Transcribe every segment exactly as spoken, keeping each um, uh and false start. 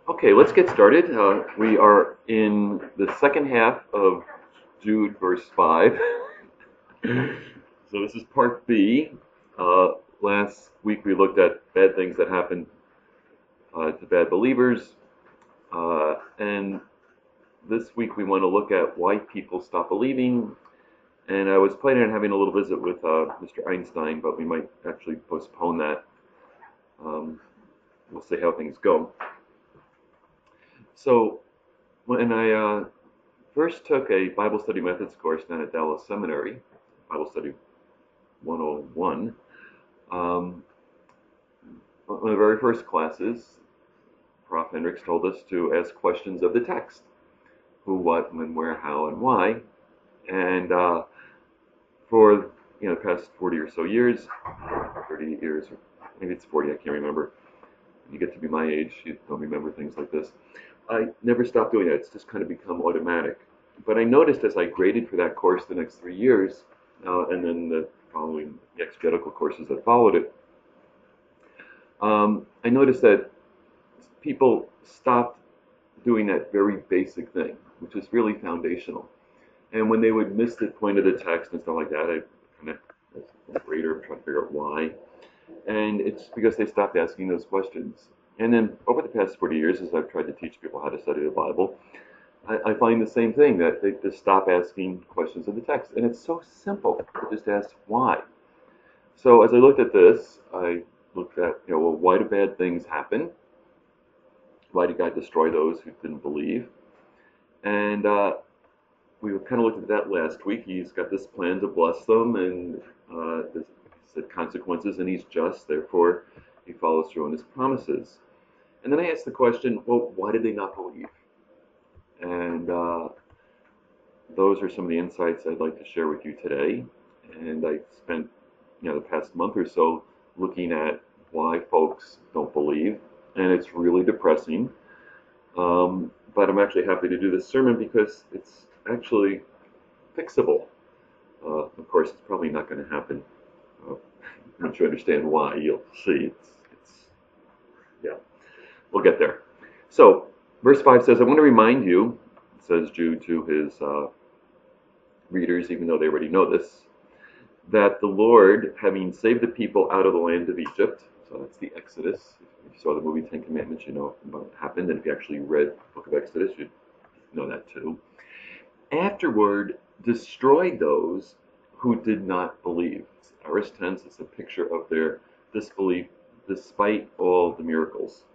Okay, let's get started. Uh, we are in the second half of Jude, verse five. So this is part B. Uh, last week we looked at bad things that happen uh, to bad believers. Uh, and this week we want to look at why people stop believing. And I was planning on having a little visit with uh, Mister Einstein, but we might actually postpone that. Um, we'll see how things go. So when I uh, first took a Bible study methods course down at Dallas Seminary, Bible Study one oh one. Um, one of the very first classes, Prof Hendricks told us to ask questions of the text: who, what, when, where, how, and why. And uh, for you know the past forty or so years, thirty years, or maybe it's forty, I can't remember. You get to be my age, you don't remember things like this. I never stopped doing that. It's just kind of become automatic. But I noticed as I graded for that course the next three years, uh, and then the following the exegetical courses that followed it, um, I noticed that people stopped doing that very basic thing, which is really foundational. And when they would miss the point of the text and stuff like that, I kind of, as a grader, trying to figure out why. And it's because they stopped asking those questions. And then over the past forty years, as I've tried to teach people how to study the Bible, I, I find the same thing, that they just stop asking questions of the text. And it's so simple to just ask why. So as I looked at this, I looked at, you know, well, why do bad things happen? Why did God destroy those who didn't believe? And uh, we kind of looked at that last week. He's got this plan to bless them, and uh, this said consequences, and he's just. Therefore, he follows through on his promises. And then I asked the question, well, why did they not believe? And uh, those are some of the insights I'd like to share with you today. And I spent, you know, the past month or so looking at why folks don't believe, and it's really depressing. Um, but I'm actually happy to do this sermon because it's actually fixable. Uh, of course, it's probably not going to happen. Uh, once you understand why, you'll see. It's, it's, yeah, we'll get there. So, verse five says, I want to remind you, says Jude to his uh, readers, even though they already know this, that the Lord, having saved the people out of the land of Egypt, so that's the Exodus. If you saw the movie Ten Commandments, you know what happened. And if you actually read the book of Exodus, you know that too. Afterward, destroyed those who did not believe. It's aorist tense. It's a picture of their disbelief despite all the miracles.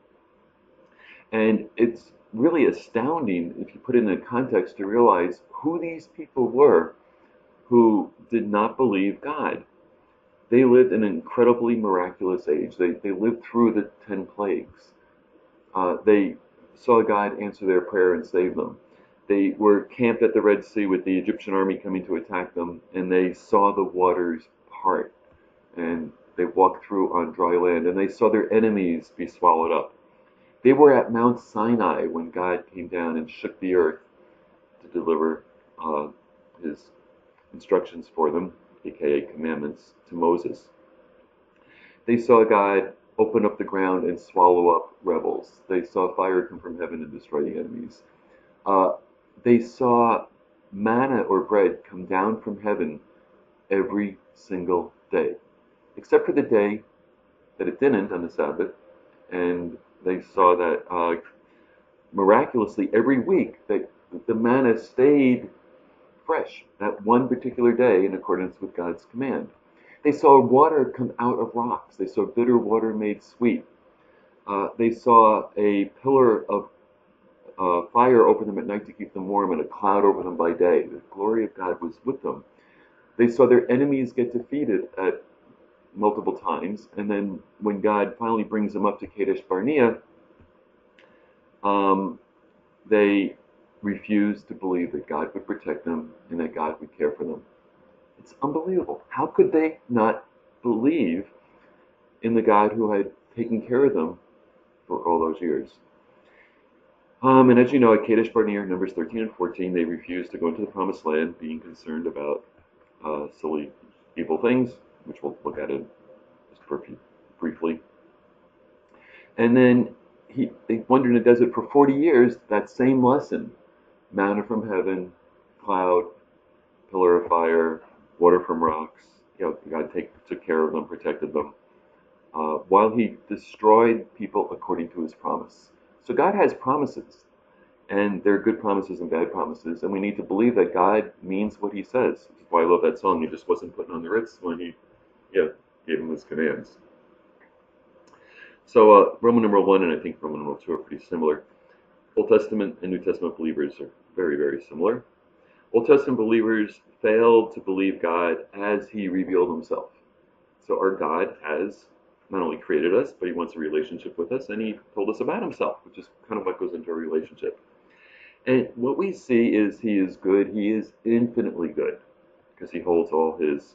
And it's really astounding if you put it in a context to realize who these people were who did not believe God. They lived an incredibly miraculous age. They, they lived through the ten plagues. Uh, they saw God answer their prayer and save them. They were camped at the Red Sea with the Egyptian army coming to attack them, and they saw the waters part, and they walked through on dry land, and they saw their enemies be swallowed up. They were at Mount Sinai when God came down and shook the earth to deliver uh, his instructions for them, aka commandments, to Moses. They saw God open up the ground and swallow up rebels. They saw fire come from heaven and destroy the enemies. Uh, they saw manna or bread come down from heaven every single day, except for the day that it didn't on the Sabbath. And they saw that uh, miraculously every week that the manna stayed fresh that one particular day in accordance with God's command. They saw water come out of rocks. They saw bitter water made sweet. Uh, they saw a pillar of uh, fire over them at night to keep them warm, and a cloud over them by day. The glory of God was with them. They saw their enemies get defeated at multiple times, and then when God finally brings them up to Kadesh Barnea, um, they refused to believe that God would protect them and that God would care for them. It's unbelievable. How could they not believe in the God who had taken care of them for all those years? Um, and as you know, at Kadesh Barnea, Numbers thirteen and fourteen, they refused to go into the Promised Land, being concerned about uh, silly, evil things, which we'll look at it just briefly. And then he they wandered in the desert for forty years. That same lesson, manna from heaven, cloud, pillar of fire, water from rocks. You know, God take, took care of them, protected them, uh, while He destroyed people according to His promise. So God has promises, and there are good promises and bad promises, and we need to believe that God means what He says. That's why I love that song. He just wasn't putting on the Ritz when He, yeah, gave Him His commands. So uh, Roman numeral one and I think Roman numeral two are pretty similar. Old Testament and New Testament believers are very, very similar. Old Testament believers failed to believe God as He revealed Himself. So our God has not only created us, but He wants a relationship with us, and He told us about Himself, which is kind of what goes into a relationship. And what we see is He is good. He is infinitely good because He holds all His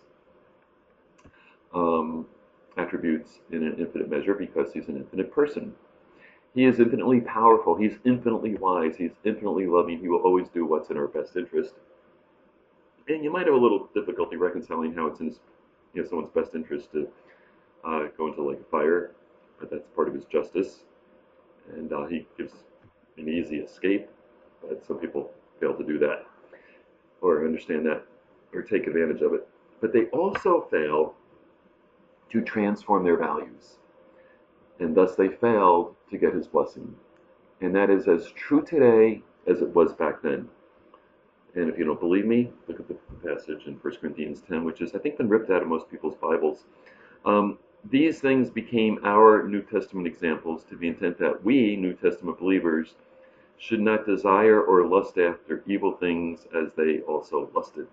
um, attributes in an infinite measure because He's an infinite person. He is infinitely powerful. He's infinitely wise. He's infinitely loving. He will always do what's in our best interest. And you might have a little difficulty reconciling how it's in his, you know, someone's best interest to uh, go into the lake of fire, but that's part of His justice. And uh, He gives an easy escape, but some people fail to do that or understand that or take advantage of it. But they also fail to transform their values, and thus they failed to get His blessing. And that is as true today as it was back then. And if you don't believe me, look at the passage in First Corinthians ten, which is, I think, been ripped out of most people's Bibles. Um, these things became our New Testament examples to the intent that we, New Testament believers, should not desire or lust after evil things as they also lusted.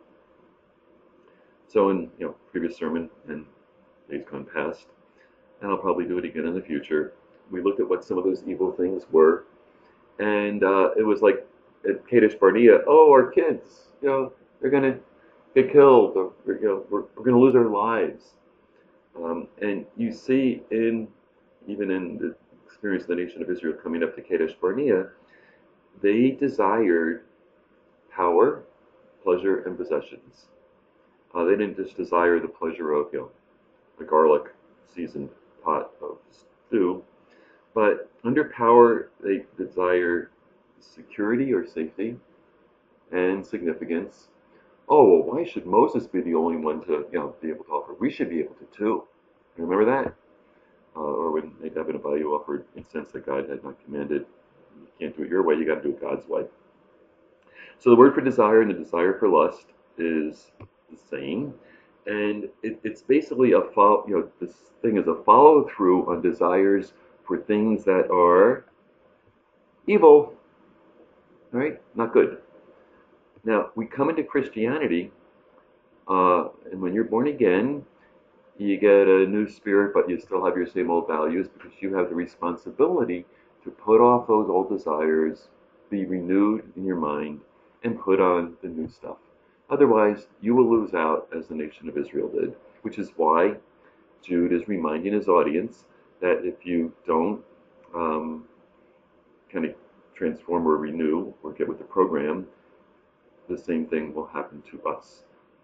So in you know previous sermon and days gone past, and I'll probably do it again in the future, we looked at what some of those evil things were, and uh, it was like at Kadesh Barnea, oh, our kids, you know, they're going to get killed, or, you know, we're, we're going to lose our lives. Um, and you see in, even in the experience of the nation of Israel coming up to Kadesh Barnea, they desired power, pleasure, and possessions. Uh, they didn't just desire the pleasure of, you know, a garlic seasoned pot of stew, but under power, they desire security or safety and significance. Oh, well, why should Moses be the only one to, you know, be able to offer? We should be able to too. Remember that? Uh, or when Nadab and Abihu offered incense that God had not commanded. You can't do it your way, you got to do it God's way. So the word for desire and the desire for lust is the same. And it, it's basically a follow, you know, this thing is a follow through on desires for things that are evil, right? Not good. Now, we come into Christianity, uh, and when you're born again, you get a new spirit, but you still have your same old values because you have the responsibility to put off those old desires, be renewed in your mind, and put on the new stuff. Otherwise, you will lose out as the nation of Israel did, which is why Jude is reminding his audience that if you don't um, kind of transform or renew or get with the program, the same thing will happen to us.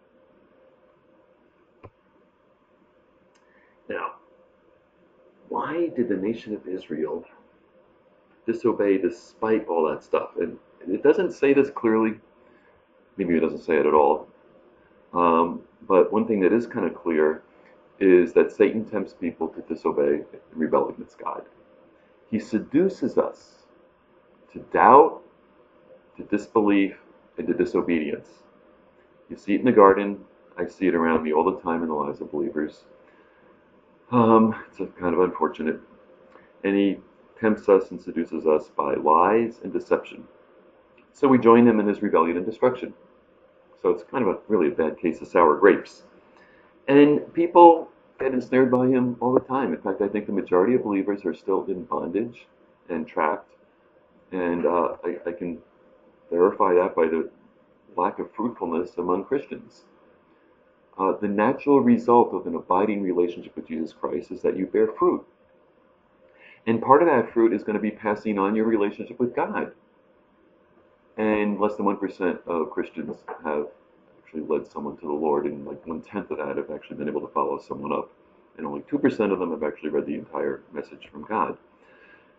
Now, why did the nation of Israel disobey despite all that stuff? And it doesn't say this clearly. Maybe it doesn't say it at all. Um, but one thing that is kind of clear is that Satan tempts people to disobey and rebel against God. He seduces us to doubt, to disbelief, and to disobedience. You see it in the garden. I see it around me all the time in the lives of believers. Um, it's a kind of unfortunate. And he tempts us and seduces us by lies and deception. So we join him in his rebellion and destruction. So it's kind of a really a bad case of sour grapes. And people get ensnared by him all the time. In fact, I think the majority of believers are still in bondage and trapped. And uh, I, I can verify that by the lack of fruitfulness among Christians. Uh, the natural result of an abiding relationship with Jesus Christ is that you bear fruit. And part of that fruit is going to be passing on your relationship with God. And less than one percent of Christians have actually led someone to the Lord, and like one-tenth of that have actually been able to follow someone up. And only two percent of them have actually read the entire message from God.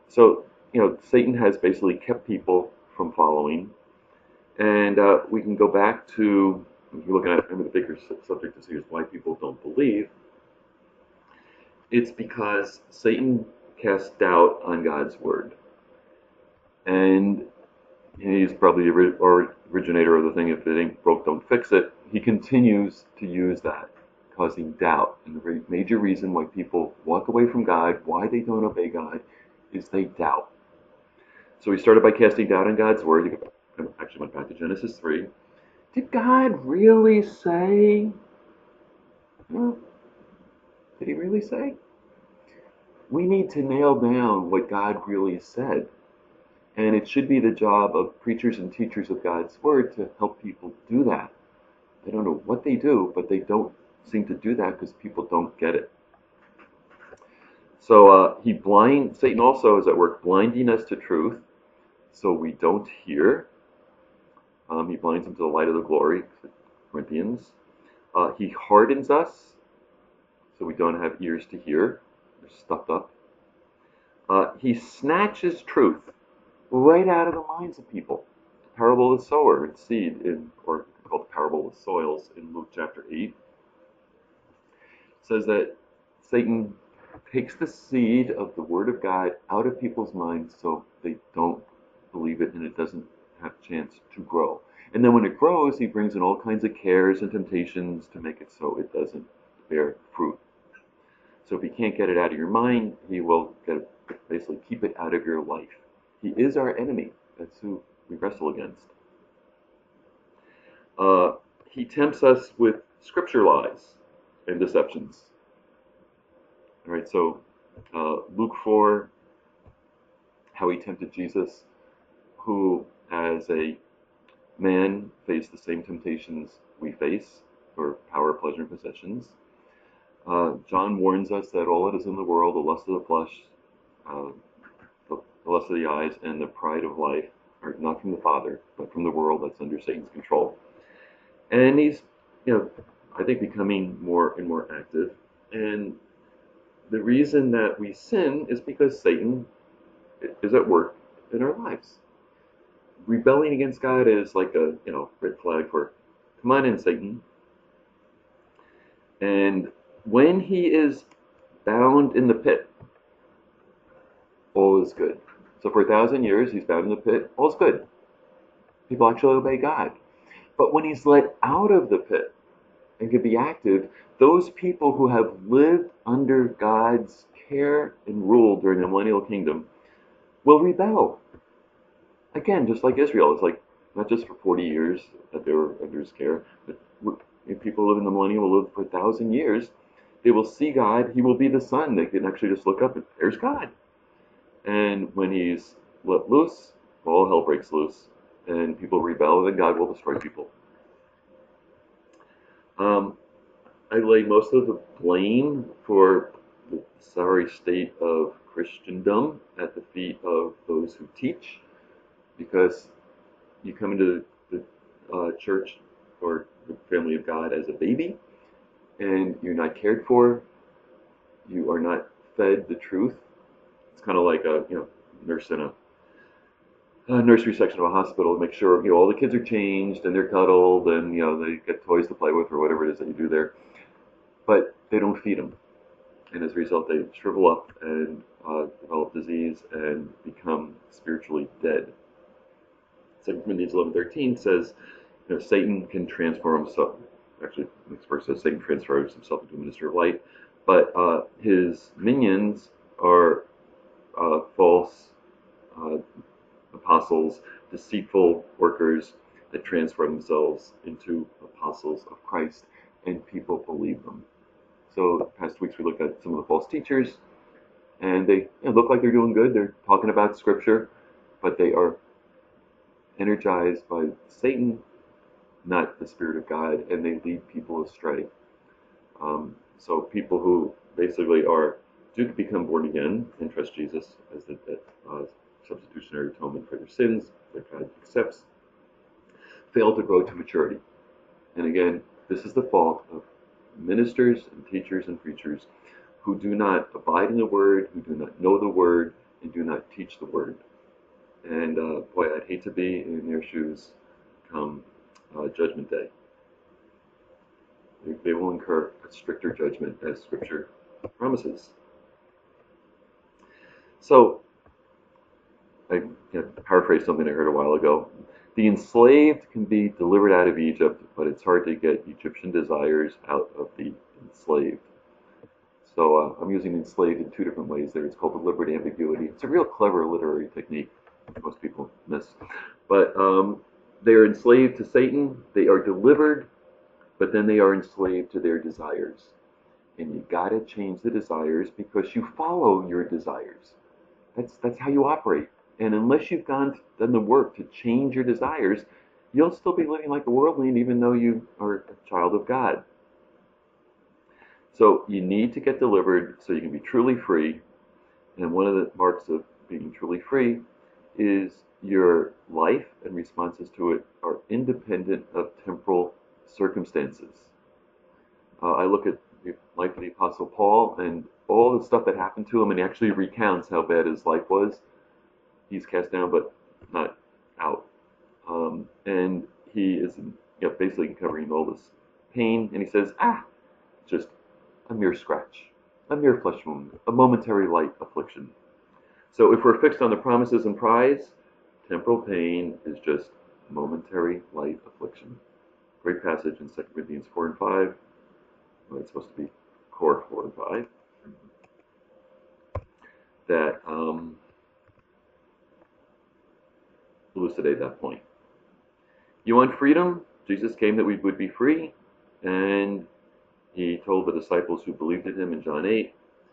So, you know, Satan has basically kept people from following. And uh, we can go back to, if you're looking at, I mean, the bigger subject is here's why people don't believe. It's because Satan casts doubt on God's word. And he's probably the ori- or originator of the thing, if it ain't broke, don't fix it. He continues to use that, causing doubt. And the major reason why people walk away from God, why they don't obey God, is they doubt. So he started by casting doubt on God's word. He actually went back to Genesis three. Did God really say? Well, did he really say? We need to nail down what God really said. And it should be the job of preachers and teachers of God's word to help people do that. I don't know what they do, but they don't seem to do that because people don't get it. So uh, he blind Satan also is at work blinding us to truth, so we don't hear. Um, he blinds them to the light of the glory, Corinthians. Uh, he hardens us, so we don't have ears to hear. They're stuffed up. Uh, he snatches truth right out of the minds of people. The parable of the sower and seed, in, or called the parable of soils in Luke chapter eight, says that Satan takes the seed of the word of God out of people's minds so they don't believe it and it doesn't have a chance to grow. And then when it grows, he brings in all kinds of cares and temptations to make it so it doesn't bear fruit. So if he can't get it out of your mind, he will get, basically keep it out of your life. He is our enemy. That's who we wrestle against. Uh, he tempts us with scripture lies and deceptions. All right, so uh, Luke four, how he tempted Jesus, who as a man faced the same temptations we face for power, pleasure, and possessions. Uh, John warns us that all that is in the world, the lust of the flesh, uh, the, the lust of the eyes, and the pride of life, are not from the Father, but from the world that's under Satan's control. And he's, you know, I think becoming more and more active. And the reason that we sin is because Satan is at work in our lives. Rebelling against God is like a, you know, red flag for, come on in, Satan. And when he is bound in the pit, all is good. So for a thousand years, he's bound in the pit, all is good. People actually obey God. But when he's let out of the pit and can be active, those people who have lived under God's care and rule during the millennial kingdom will rebel. Again, just like Israel, it's like not just for forty years that they were under his care, but if people live in the millennium will live for a thousand years, they will see God. He will be the sun. They can actually just look up and there's God. And when he's let loose, all hell breaks loose, and people rebel, and then God will destroy people. Um, I lay most of the blame for the sorry state of Christendom at the feet of those who teach, because you come into the, the uh, church or the family of God as a baby, and you're not cared for, you are not fed the truth. It's kind of like a you know nurse in a, a nursery section of a hospital to make sure you know all the kids are changed and they're cuddled and you know they get toys to play with or whatever it is that you do there, but they don't feed them, and as a result they shrivel up and uh, develop disease and become spiritually dead. Second Corinthians eleven thirteen says, you know, Satan can transform himself. Actually, the next verse says Satan transforms himself into a minister of light, but uh, his minions are uh, false uh, apostles, deceitful workers that transform themselves into apostles of Christ, and people believe them. So, the past weeks we looked at some of the false teachers, and they you know, look like they're doing good. They're talking about Scripture, but they are energized by Satan, not the Spirit of God, and they lead people astray. Um, so people who basically are do become born again and trust Jesus as the, the uh, substitutionary atonement for their sins that God accepts, fail to grow to maturity. And again, this is the fault of ministers and teachers and preachers who do not abide in the Word, who do not know the Word, and do not teach the word. And uh, boy, I'd hate to be in their shoes come uh, Judgment Day. They, they will incur a stricter judgment as Scripture promises. So, I you know, paraphrased something I heard a while ago. The enslaved can be delivered out of Egypt, but it's hard to get Egyptian desires out of the enslaved. So uh, I'm using enslaved in two different ways there. It's called deliberate ambiguity. It's a real clever literary technique most people miss. But um, they are enslaved to Satan. They are delivered, but then they are enslaved to their desires. And you got to change the desires because you follow your desires. That's that's how you operate. And unless you've gone done the work to change your desires, you'll still be living like a worldling even though you are a child of God. So you need to get delivered so you can be truly free. And one of the marks of being truly free is your life and responses to it are independent of temporal circumstances. Uh, I look at the life of the Apostle Paul and all the stuff that happened to him, and he actually recounts how bad his life was. He's cast down, but not out. Um, and he is you know, basically covering all this pain, and he says, ah, just a mere scratch, a mere flesh wound, a momentary light affliction. So if we're fixed on the promises and prize, temporal pain is just momentary light affliction. Great passage in Second Corinthians four and five. Well, it's supposed to be core four and five. That um, elucidate that point. You want freedom? Jesus came that we would be free, and he told the disciples who believed in him in John eight,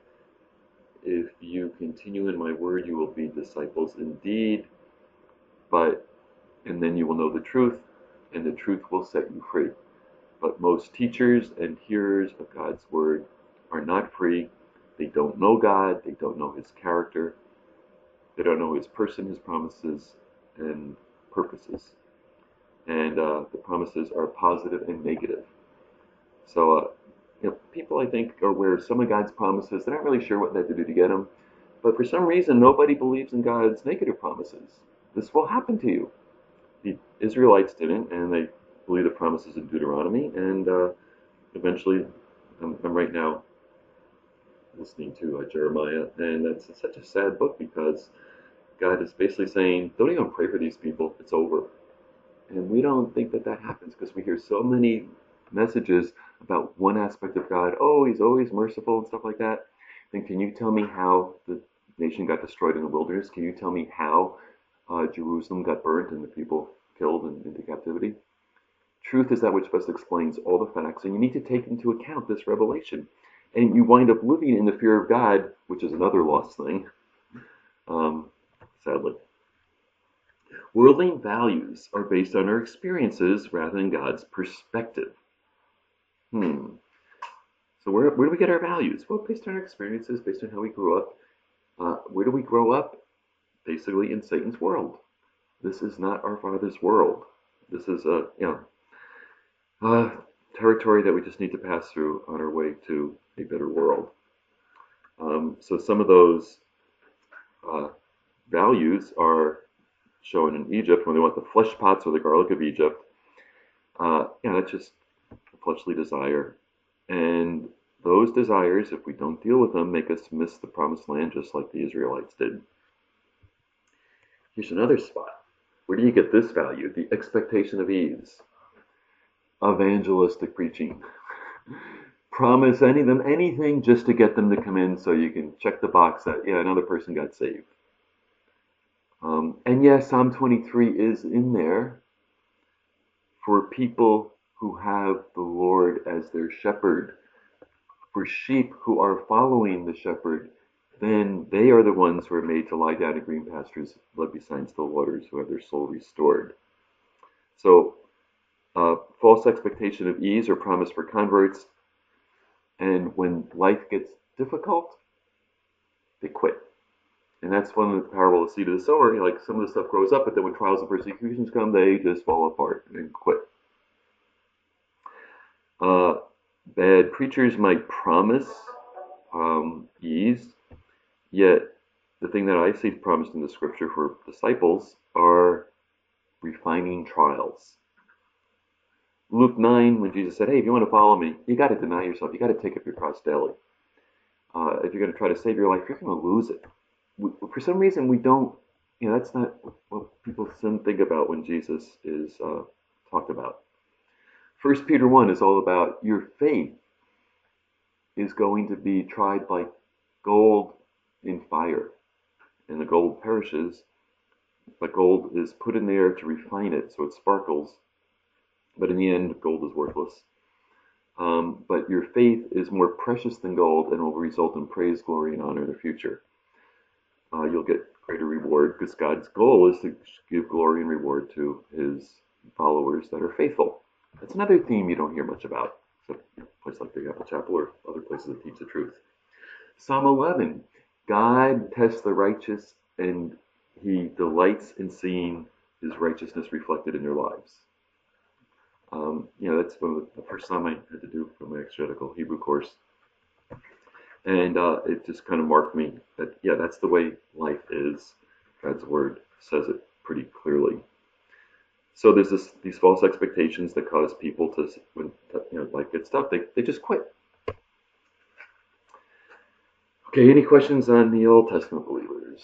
if you continue in my word, you will be disciples indeed, but, and then you will know the truth, and the truth will set you free. But most teachers and hearers of God's word are not free. They don't know God, they don't know his character, they don't know his person, his promises, and purposes. And uh, the promises are positive and negative. So, uh, you know, people I think are aware of some of God's promises. They're not really sure what they have to do to get them. But for some reason, nobody believes in God's negative promises. This will happen to you. The Israelites didn't, and they believe the promises in Deuteronomy. And uh, eventually, I'm, I'm right now listening to uh, Jeremiah, and it's such a sad book because God is basically saying, don't even pray for these people. It's over. And we don't think that that happens because we hear so many messages about one aspect of God. Oh, he's always merciful and stuff like that. Then can you tell me how the nation got destroyed in the wilderness? Can you tell me how uh, Jerusalem got burnt and the people killed and into captivity? Truth is that which best explains all the facts, and you need to take into account this revelation. And you wind up living in the fear of God, which is another lost thing, um, sadly. Worldly values are based on our experiences rather than God's perspective. Hmm. So where, where do we get our values? Well, based on our experiences, based on how we grew up. Uh, where do we grow up? Basically in Satan's world. This is not our Father's world. This is a you know uh, territory that we just need to pass through on our way to a better world. Um, so some of those uh, values are shown in Egypt when they want the flesh pots or the garlic of Egypt. Uh, yeah, that's just a fleshly desire. And those desires, if we don't deal with them, make us miss the promised land just like the Israelites did. Here's another spot. Where do you get this value? The expectation of ease. Evangelistic preaching. Promise any them anything just to get them to come in so you can check the box that, yeah, another person got saved. Um, and yes, Psalm twenty-three is in there for people who have the Lord as their shepherd. For sheep who are following the shepherd, then they are the ones who are made to lie down in green pastures, led beside still waters, who have their soul restored. So, uh, false expectation of ease or promise for converts, and when life gets difficult, they quit. And that's one of the parable of the seed of the sower. Like some of the stuff grows up, but then when trials and persecutions come, they just fall apart and quit. Uh, bad preachers might promise um, ease, yet the thing that I see promised in the scripture for disciples are refining trials. Luke nine, when Jesus said, hey, if you want to follow me, you got to deny yourself. You got to take up your cross daily. Uh, if you're going to try to save your life, you're going to lose it. We, for some reason, we don't, you know, that's not what people think about when Jesus is uh, talked about. First Peter one is all about your faith is going to be tried like gold in fire. And the gold perishes, but gold is put in there to refine it so it sparkles. But in the end, gold is worthless. Um, but your faith is more precious than gold and will result in praise, glory, and honor in the future. Uh, you'll get greater reward because God's goal is to give glory and reward to his followers that are faithful. That's another theme you don't hear much about, except a place like Big Apple Chapel or other places that teach the truth. Psalm eleven, God tests the righteous and he delights in seeing his righteousness reflected in their lives. Um, you know, that's the first time I had to do for my exegetical Hebrew course. And uh, it just kind of marked me that, yeah, that's the way life is. God's word says it pretty clearly. So there's this, these false expectations that cause people to, when you know, like get stuff, they, they just quit. Okay, any questions on the Old Testament believers?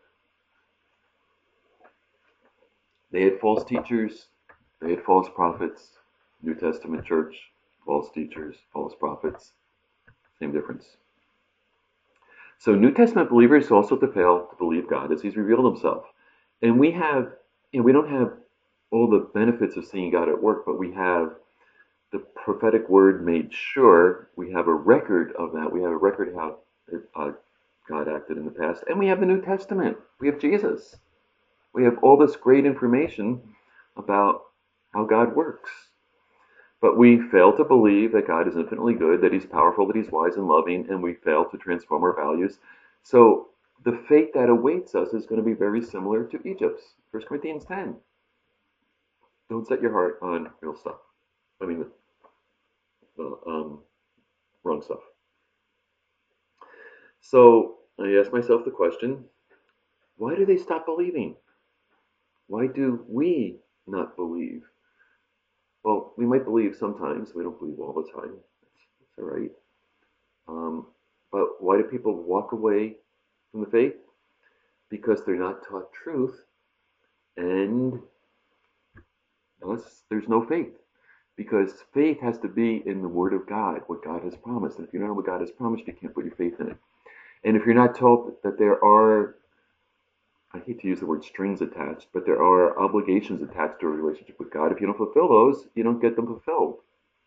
They had false teachers, they had false prophets. New Testament church, false teachers, false prophets, same difference. So New Testament believers also to fail to believe God as he's revealed himself. And we have, you know, we don't have all the benefits of seeing God at work, but we have the prophetic word made sure. We have a record of that. We have a record of how uh, God acted in the past. And we have the New Testament. We have Jesus. We have all this great information about how God works. But we fail to believe that God is infinitely good, that he's powerful, that he's wise and loving, and we fail to transform our values. So the fate that awaits us is going to be very similar to Egypt's. First Corinthians ten. Don't set your heart on real stuff. I mean, the um, wrong stuff. So I asked myself the question, why do they stop believing? Why do we not believe? Well, we might believe sometimes. We don't believe all the time. That's, that's all right. Um, but why do people walk away from the faith? Because they're not taught truth, and there's no faith. Because faith has to be in the Word of God, what God has promised. And if you don't know what God has promised, you can't put your faith in it. And if you're not told that there are, I hate to use the word strings attached, but there are obligations attached to a relationship with God. If you don't fulfill those, you don't get them fulfilled.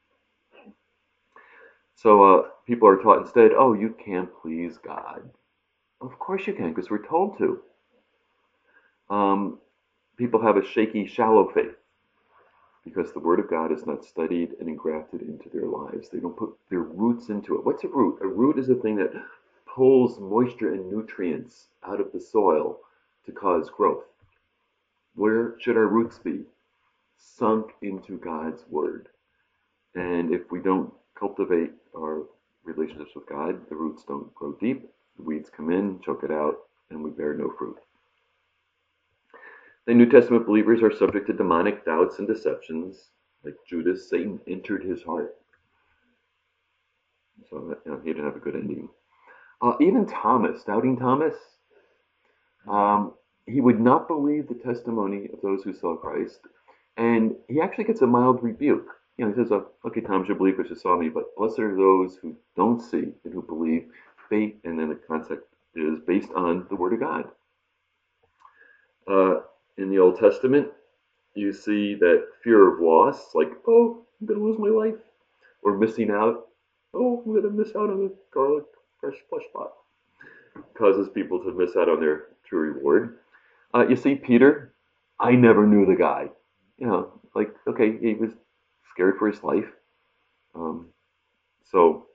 So uh, people are taught instead, oh, you can't please God. Of course you can, because we're told to. Um, people have a shaky, shallow faith because the Word of God is not studied and engrafted into their lives. They don't put their roots into it. What's a root? A root is a thing that pulls moisture and nutrients out of the soil to cause growth. Where should our roots be? Sunk into God's Word. And if we don't cultivate our relationships with God, the roots don't grow deep, the weeds come in, choke it out, and we bear no fruit. The New Testament believers are subject to demonic doubts and deceptions. Like Judas, Satan entered his heart. So you know, he didn't have a good ending. Uh, even Thomas, doubting Thomas, um, he would not believe the testimony of those who saw Christ. And he actually gets a mild rebuke. You know, he says, oh, okay, Thomas, you believe because you saw me, but blessed are those who don't see and who believe. Faith, and then the concept is based on the Word of God. Uh, in the Old Testament, you see that fear of loss, like, oh, I'm going to lose my life, or missing out. Oh, I'm going to miss out on the garlic fresh flesh pot. Causes people to miss out on their true reward. Uh, you see Peter, I never knew the guy. You know, like, okay, he was scared for his life. Um, so,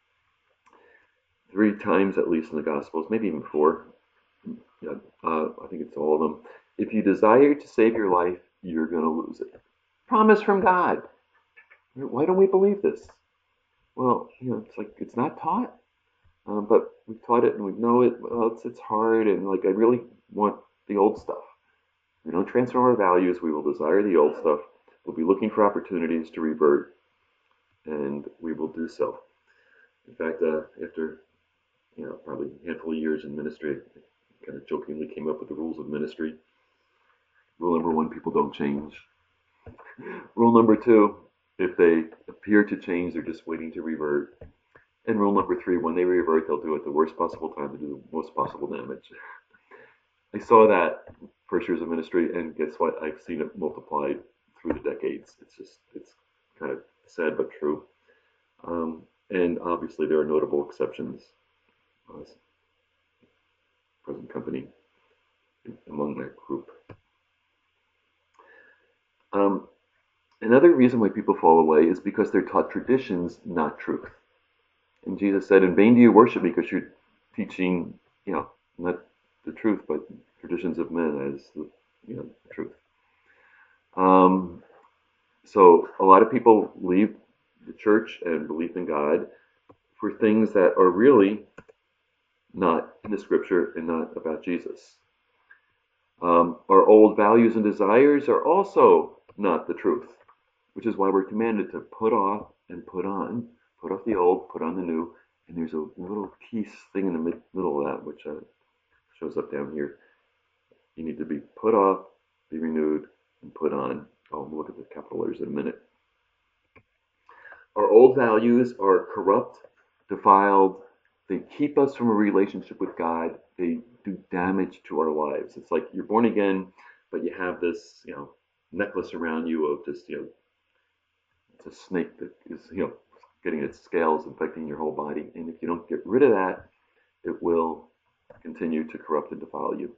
three times at least in the Gospels, maybe even four, yeah, uh, I think it's all of them. If you desire to save your life, you're going to lose it. Promise from God. Why don't we believe this? Well, you know, it's like it's not taught. Um, but we've taught it and we know it. Well, it's, it's hard, and like I really want the old stuff. We don't transform our values. We will desire the old stuff. We'll be looking for opportunities to revert, and we will do so. In fact, uh, after you know probably a handful of years in ministry, I kind of jokingly came up with the rules of ministry. Rule number one: people don't change. Rule number two: if they appear to change, they're just waiting to revert. And rule number three: when they revert, they'll do it the worst possible time to do the most possible damage. I saw that first years of ministry, and guess what? I've seen it multiplied through the decades. It's just, it's kind of sad but true. Um, and obviously, there are notable exceptions. Uh, present company among that group. Um, another reason why people fall away is because they're taught traditions, not truth. And Jesus said, "In vain do you worship me," because you're teaching, you know, not the truth, but traditions of men as the, you know, the truth. Um, so a lot of people leave the church and belief in God for things that are really not in the scripture and not about Jesus. Um, our old values and desires are also not the truth, which is why we're commanded to put off and put on, put off the old, put on the new. And there's a little piece thing in the mid- middle of that, which uh, shows up down here. You need to be put off, be renewed, and put on. Oh, we'll look at the capital letters in a minute. Our old values are corrupt, defiled. They keep us from a relationship with God. They do damage to our lives. It's like you're born again, but you have this, you know, necklace around you of just, you know, it's a snake that is, you know, getting its scales infecting your whole body. And if you don't get rid of that, it will continue to corrupt and defile you.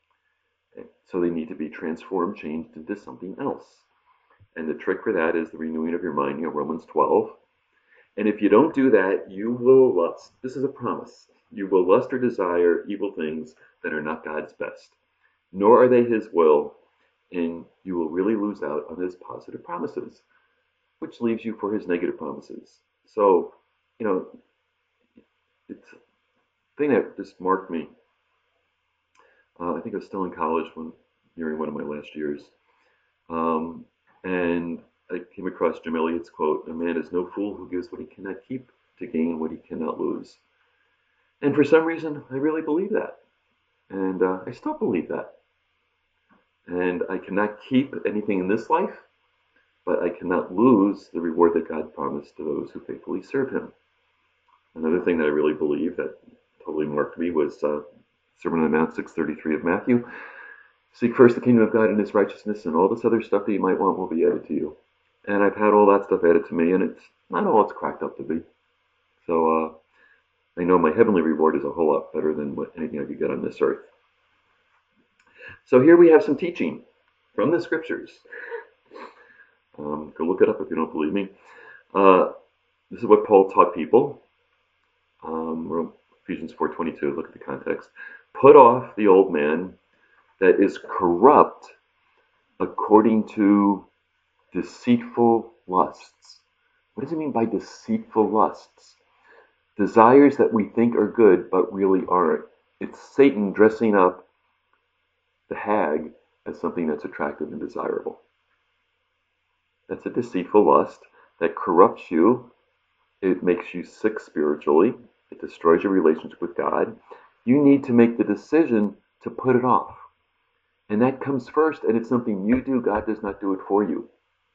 So they need to be transformed, changed into something else. And the trick for that is the renewing of your mind, you know, Romans twelve. And if you don't do that, you will lust. This is a promise. You will lust or desire evil things that are not God's best, nor are they his will, and you will really lose out on his positive promises, which leaves you for his negative promises. So, you know, it's a thing that just marked me. Uh, I think I was still in college when during one of my last years. Um, and I came across Jim Elliot's quote, "A man is no fool who gives what he cannot keep to gain what he cannot lose." And for some reason, I really believe that. And uh, I still believe that. And I cannot keep anything in this life, but I cannot lose the reward that God promised to those who faithfully serve him. Another thing that I really believe that totally marked me was uh, Sermon on the Mount six thirty-three of Matthew. "Seek first the kingdom of God and his righteousness, and all this other stuff that you might want will be added to you." And I've had all that stuff added to me, and it's not all it's cracked up to be. So uh, I know my heavenly reward is a whole lot better than what anything I could get on this earth. So here we have some teaching from the scriptures. Um, go look it up if you don't believe me. Uh, this is what Paul taught people. Um, Ephesians four twenty-two, look at the context. "Put off the old man that is corrupt according to deceitful lusts." What does it mean by deceitful lusts? Desires that we think are good, but really aren't. It's Satan dressing up the hag as something that's attractive and desirable. That's a deceitful lust that corrupts you. It makes you sick spiritually. It destroys your relationship with God. You need to make the decision to put it off. And that comes first, and it's something you do. God does not do it for you.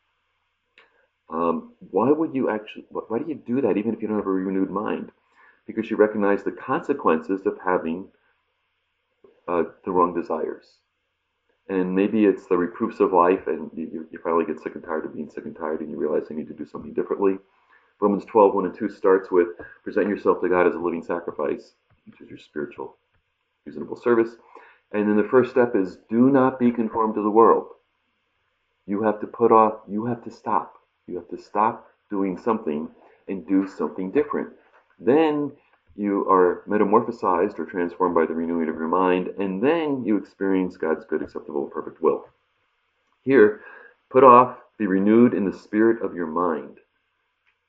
Um, why would you actually, why do you do that even if you don't have a renewed mind? Because you recognize the consequences of having uh, the wrong desires. And maybe it's the reproofs of life, and you, you finally get sick and tired of being sick and tired, and you realize you need to do something differently. Romans twelve, one and two starts with, "Present yourself to God as a living sacrifice," which is your spiritual, reasonable service. And then the first step is, do not be conformed to the world. You have to put off, you have to stop. You have to stop doing something and do something different. Then you are metamorphosized or transformed by the renewing of your mind, and then you experience God's good, acceptable, and perfect will. Here, put off, be renewed in the spirit of your mind.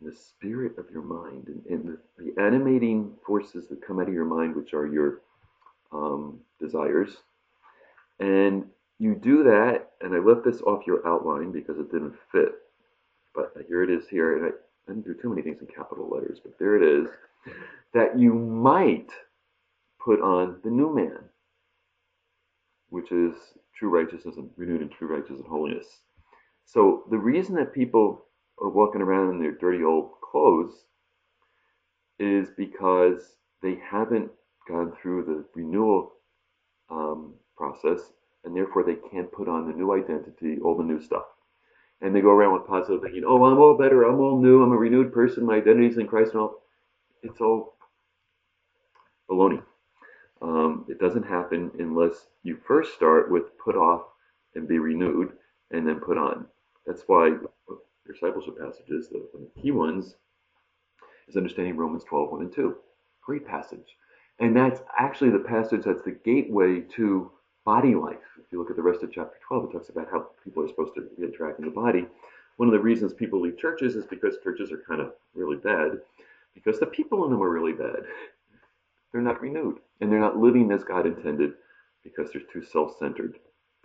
the spirit of your mind, and, and the, the animating forces that come out of your mind, which are your um, desires. And you do that, and I left this off your outline because it didn't fit, but here it is here, and I, I didn't do too many things in capital letters, but there it is, that you might put on the new man, which is true righteousness and renewed in true righteousness and holiness. So the reason that people are walking around in their dirty old clothes is because they haven't gone through the renewal um, process, and therefore they can't put on the new identity, all the new stuff. And they go around with positive thinking, oh, I'm all better, I'm all new, I'm a renewed person, my identity is in Christ, and all. It's all baloney. Um, it doesn't happen unless you first start with put off and be renewed, and then put on. That's why discipleship passages, the, the key ones, is understanding Romans twelve, one and two. Great passage. And that's actually the passage that's the gateway to body life. If you look at the rest of chapter twelve, it talks about how people are supposed to interact in the body. One of the reasons people leave churches is because churches are kind of really bad, because the people in them are really bad. They're not renewed, and they're not living as God intended because they're too self-centered.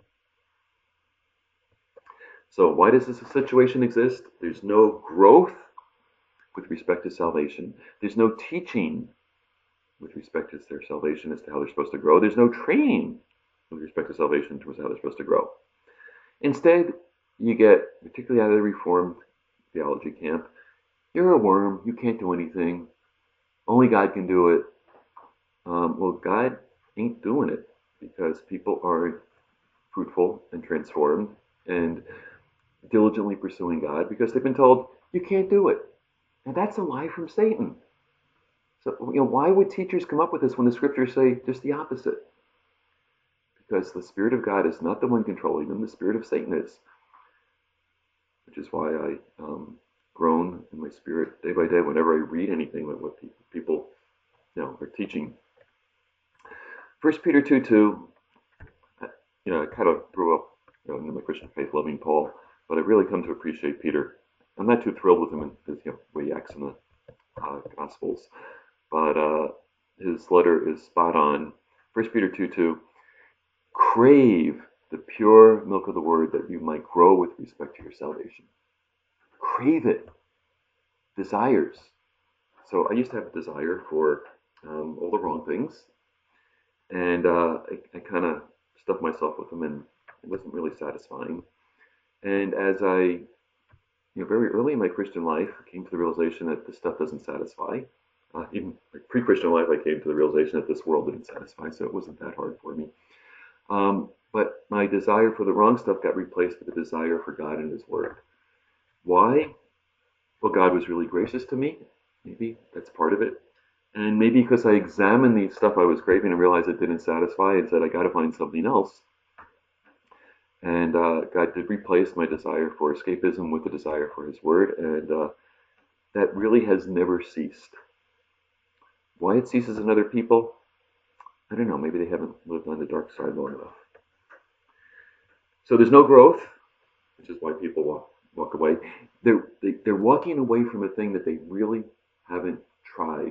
So why does this situation exist? There's no growth with respect to salvation. There's no teaching with respect to their salvation as to how they're supposed to grow. There's no training with respect to salvation towards how they're supposed to grow. Instead, you get, particularly out of the Reformed theology camp, you're a worm, you can't do anything, only God can do it. Um, well, God ain't doing it because people aren't fruitful and transformed and diligently pursuing God because they've been told, you can't do it. And that's a lie from Satan. So, you know, why would teachers come up with this when the scriptures say just the opposite? Because the Spirit of God is not the one controlling them, the Spirit of Satan is. Which is why I um, groan in my spirit day by day whenever I read anything about what people, people you know, are teaching. First Peter two two, you know, I kind of grew up, you know, in my Christian faith loving Paul, but I've really come to appreciate Peter. I'm not too thrilled with him in his, you know, way he acts in the uh, Gospels, but uh, his letter is spot on. First Peter two two, crave the pure milk of the word that you might grow with respect to your salvation. Crave it. Desires. So I used to have a desire for um, all the wrong things, and uh, I, I kind of stuffed myself with them, and it wasn't really satisfying. And as I, you know, very early in my Christian life, I came to the realization that this stuff doesn't satisfy. Uh, even like pre-Christian life, I came to the realization that this world didn't satisfy, so it wasn't that hard for me. Um, but my desire for the wrong stuff got replaced with a desire for God and His Word. Why? Well, God was really gracious to me. Maybe that's part of it. And maybe because I examined the stuff I was craving and realized it didn't satisfy and said, I got to find something else. And uh, God did replace my desire for escapism with the desire for His Word. And uh, that really has never ceased. Why it ceases in other people? I don't know. Maybe they haven't lived on the dark side long enough. So there's no growth, which is why people walk walk away. They're they, they're walking away from a thing that they really haven't tried,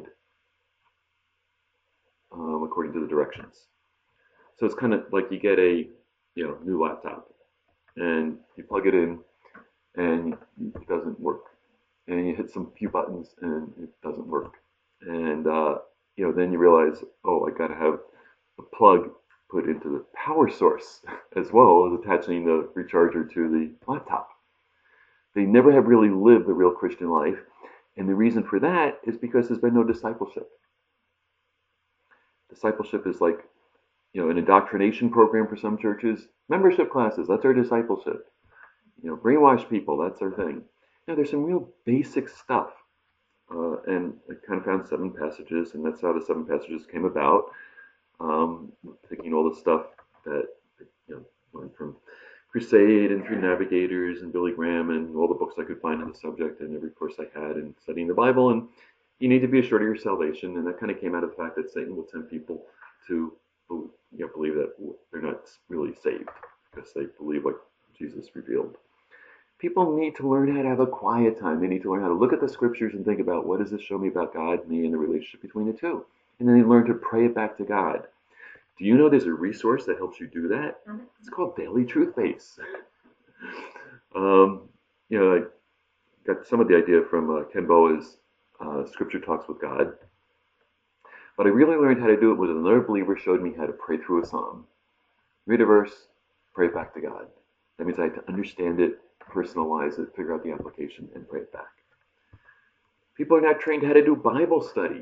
um, according to the directions. So it's kind of like you get a you know new laptop, and you plug it in, and it doesn't work, and you hit some few buttons, and it doesn't work, and uh, you know then you realize, oh, I got to have the plug put into the power source as well as attaching the recharger to the laptop. They never have really lived the real Christian life. And the reason for that is because there's been no discipleship. Discipleship is like, you know, an indoctrination program for some churches. Membership classes, that's our discipleship. You know, brainwash people, that's our thing. You know, there's some real basic stuff. Uh, and I kind of found seven passages, and that's how the seven passages came about. Um, taking all the stuff that, you know, went from Crusade and through Navigators and Billy Graham and all the books I could find on the subject and every course I had in studying the Bible. And you need to be assured of your salvation. And that kind of came out of the fact that Satan will tempt people to you know, believe that they're not really saved because they believe what Jesus revealed. People need to learn how to have a quiet time. They need to learn how to look at the scriptures and think about what does this show me about God, me, and the relationship between the two. And then they learn to pray it back to God. Do you know there's a resource that helps you do that? It's called Daily Truth Base. um, you know, I got some of the idea from uh, Ken Boa's uh, Scripture Talks with God. But I really learned how to do it when another believer showed me how to pray through a psalm. Read a verse, pray it back to God. That means I had to understand it, personalize it, figure out the application, and pray it back. People are not trained how to do Bible study.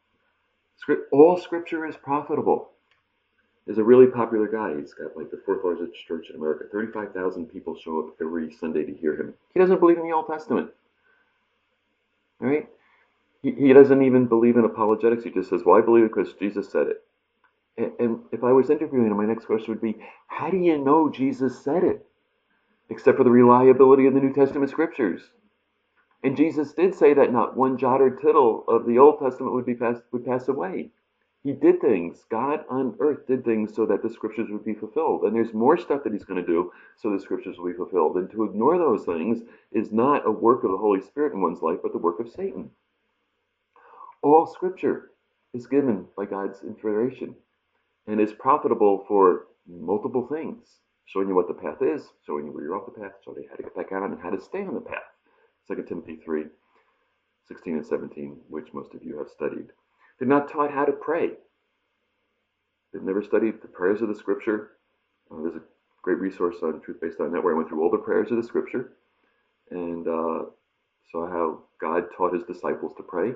All Scripture is profitable. There's a really popular guy. He's got like the fourth largest church in America. thirty-five thousand people show up every Sunday to hear him. He doesn't believe in the Old Testament. All right? He, he doesn't even believe in apologetics. He just says, well, I believe it because Jesus said it. And, and if I was interviewing him, my next question would be, how do you know Jesus said it? Except for the reliability of the New Testament scriptures. And Jesus did say that not one jot or tittle of the Old Testament would be pass, would pass away. He did things. God on earth did things so that the scriptures would be fulfilled. And there's more stuff that he's going to do so the scriptures will be fulfilled. And to ignore those things is not a work of the Holy Spirit in one's life, but the work of Satan. All scripture is given by God's inspiration and is profitable for multiple things. Showing you what the path is, showing you where you're off the path, showing you how to get back on and how to stay on the path. Second Timothy three, sixteen and seventeen, which most of you have studied. They're not taught how to pray. They've never studied the prayers of the Scripture. Uh, there's a great resource on truth based dot net where I went through all the prayers of the Scripture and uh, saw how God taught his disciples to pray.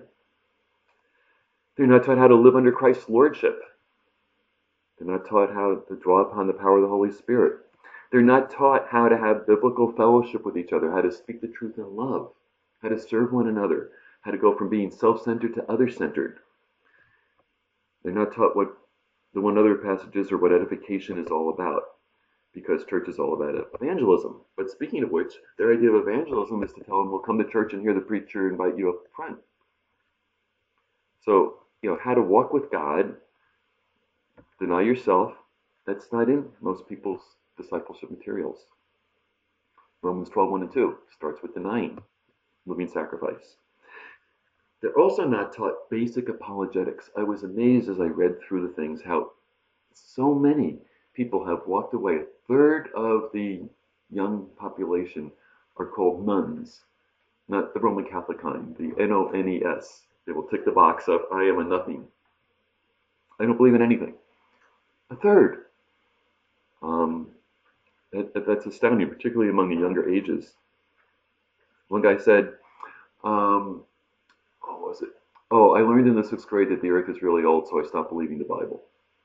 They're not taught how to live under Christ's lordship. They're not taught how to draw upon the power of the Holy Spirit. They're not taught how to have biblical fellowship with each other, how to speak the truth in love, how to serve one another, how to go from being self-centered to other-centered. They're not taught what the one other passage is or what edification is all about, because church is all about evangelism. But speaking of which, their idea of evangelism is to tell them, well, come to church and hear the preacher invite you up front. So, you know, how to walk with God, deny yourself, that's not in most people's discipleship materials. Romans twelve, one and two starts with denying, living sacrifice. They're also not taught basic apologetics. I was amazed as I read through the things how so many people have walked away. A third of the young population are called nuns, not the Roman Catholic kind, the N O N E S. They will tick the box of, I am a nothing. I don't believe in anything. A third. Um, that, that, that's astounding, particularly among the younger ages. One guy said, um, what was it? Oh, I learned in the sixth grade that the earth is really old, so I stopped believing the Bible.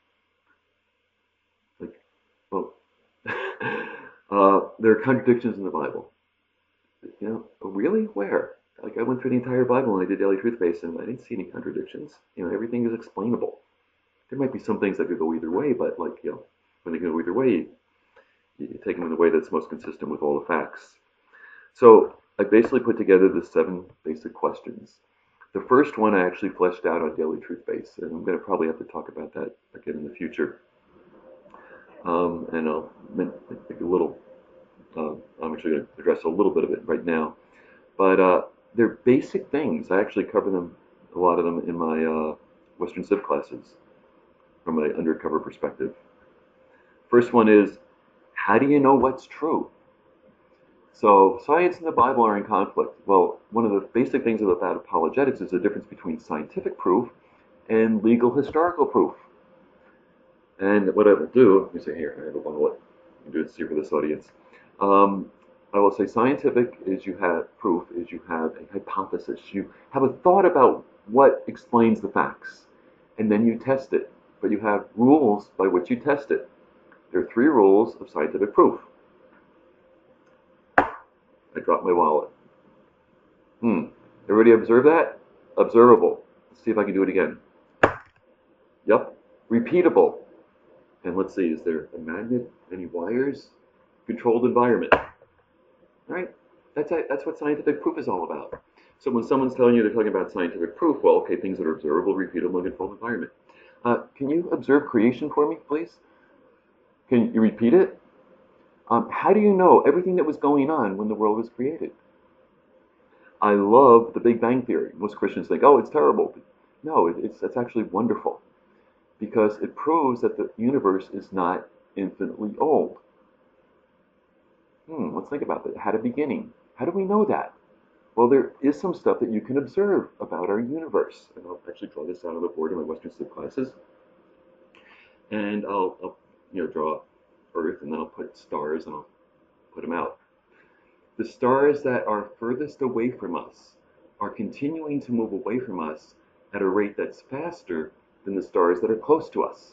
Like, well, uh, there are contradictions in the Bible. You know, really? Where? Like, I went through the entire Bible and I did Daily Truth Base, and I didn't see any contradictions. You know, everything is explainable. There might be some things that could go either way, but like, you know, when they go either way, you, you take them in the way that's most consistent with all the facts. So I basically put together the seven basic questions. The first one I actually fleshed out on Daily Truth Base, and I'm going to probably have to talk about that again in the future. Um, and I'll make a little, uh, I'm actually going to address a little bit of it right now. But uh, they're basic things. I actually cover them, a lot of them, in my uh, Western Civ classes from an undercover perspective. First one is, how do you know what's true? So science and the Bible are in conflict. Well, one of the basic things about apologetics is the difference between scientific proof and legal historical proof. And what I will do, let me say here, I have a bottle. You can do it see for this audience. Um, I will say scientific is you have proof, is you have a hypothesis. You have a thought about what explains the facts, and then you test it. But you have rules by which you test it. There are three rules of scientific proof. I dropped my wallet. Hmm. Everybody observe that? Observable. Let's see if I can do it again. Yep. Repeatable. And let's see, is there a magnet? Any wires? Controlled environment. All right? That's, that's what scientific proof is all about. So when someone's telling you they're talking about scientific proof, well, okay, things that are observable, repeatable, and controlled environment. Uh, can you observe creation for me, please? Can you repeat it? Um, how do you know everything that was going on when the world was created? I love the Big Bang Theory. Most Christians think, oh, it's terrible. No, it, it's, it's actually wonderful because it proves that the universe is not infinitely old. Hmm, let's think about that. It had a beginning. How do we know that? Well, there is some stuff that you can observe about our universe. And I'll actually draw this out on the board in my Western Civ classes. And I'll, I'll you know, draw Earth, and then I'll put stars, and I'll put them out. The stars that are furthest away from us are continuing to move away from us at a rate that's faster than the stars that are close to us.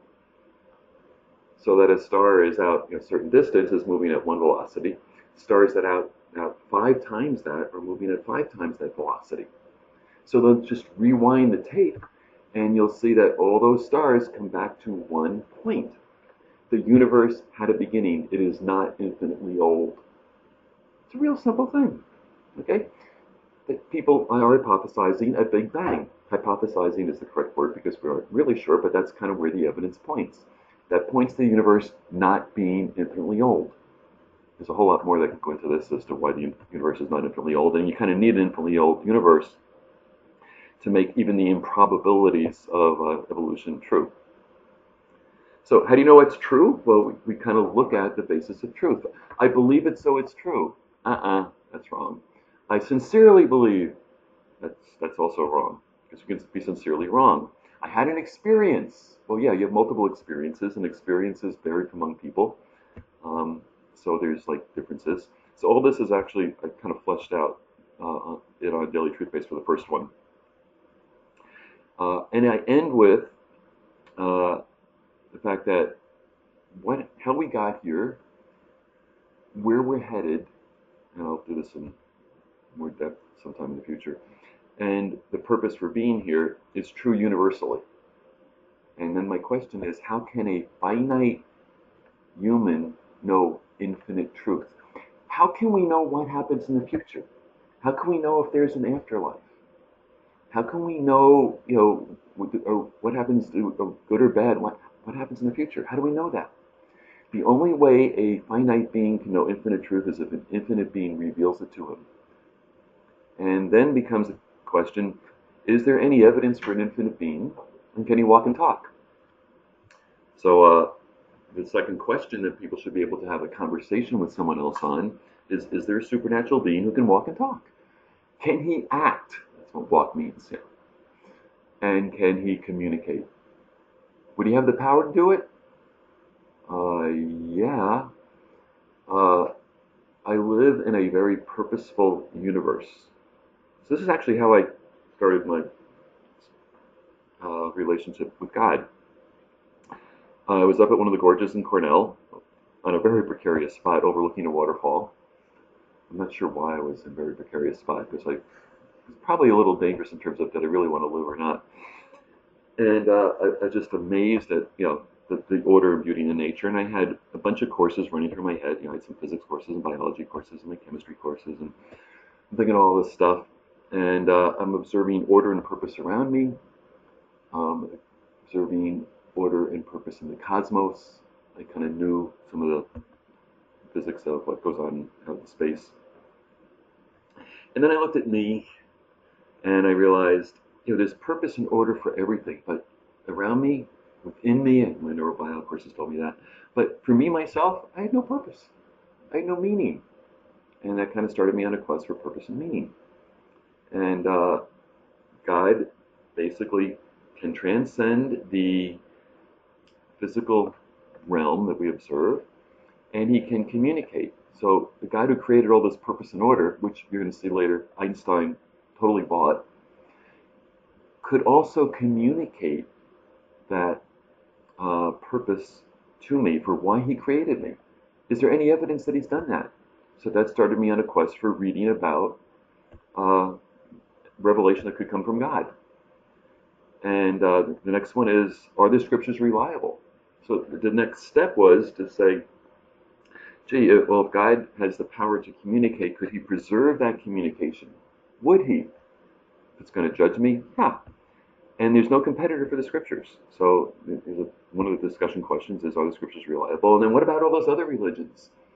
So that a star is out you know, a certain distance is moving at one velocity. Stars that out, out five times that are moving at five times that velocity. So then just rewind the tape and you'll see that all those stars come back to one point. The universe had a beginning. It is not infinitely old. It's a real simple thing, okay? That people are hypothesizing a Big Bang. Hypothesizing is the correct word because we aren't really sure, but that's kind of where the evidence points. That points to the universe not being infinitely old. There's a whole lot more that can go into this as to why the universe is not infinitely old, and you kind of need an infinitely old universe to make even the improbabilities of uh, evolution true. So how do you know it's true? Well, we, we kind of look at the basis of truth. I believe it, so it's true. Uh-uh, that's wrong. I sincerely believe. That's, that's also wrong, because you can be sincerely wrong. I had an experience. Well, yeah, you have multiple experiences, and experiences vary among people. Um, so there's like differences. So all this is actually I kind of fleshed out uh, in our Daily Truth Base for the first one. Uh, and I end with uh, the fact that what, how we got here, where we're headed, and I'll do this in more depth sometime in the future, and the purpose for being here is true universally. And then my question is, how can a finite human know infinite truth? How can we know what happens in the future? How can we know if there's an afterlife? How can we know, you know, what, what happens to good or bad? What, what happens in the future? How do we know that? The only way a finite being can know infinite truth is if an infinite being reveals it to him. And then becomes the question, is there any evidence for an infinite being? And can he walk and talk? So uh, the second question that people should be able to have a conversation with someone else on is, is there a supernatural being who can walk and talk? Can he act? That's what walk means here. And can he communicate? Would he have the power to do it? Uh, yeah. Uh, I live in a very purposeful universe. So this is actually how I started my uh, relationship with God. Uh, I was up at one of the gorges in Cornell on a very precarious spot overlooking a waterfall. I'm not sure why I was in a very precarious spot because I was probably a little dangerous in terms of did I really want to live or not. And uh, I, I was just amazed at you know the, the order and beauty in nature. And I had a bunch of courses running through my head. You know, I had some physics courses and biology courses and my chemistry courses, and I'm thinking of all this stuff. And uh, I'm observing order and purpose around me. Um, observing order and purpose in the cosmos. I kind of knew some of the physics of what goes on out in space. And then I looked at me and I realized, you know, there's purpose and order for everything, but around me, within me, and my neurobio courses told me that, but for me, myself, I had no purpose. I had no meaning. And that kind of started me on a quest for purpose and meaning. And uh, God basically can transcend the physical realm that we observe, and he can communicate. So the guy who created all this purpose and order, which you're going to see later, Einstein totally bought, could also communicate that uh, purpose to me for why he created me. Is there any evidence that he's done that? So that started me on a quest for reading about uh, revelation that could come from God. And uh, the next one is, are the scriptures reliable? So the next step was to say, gee, well, if God has the power to communicate, could he preserve that communication? Would he? If it's going to judge me, yeah. And there's no competitor for the scriptures. So a, one of the discussion questions is, are the scriptures reliable? And then what about all those other religions?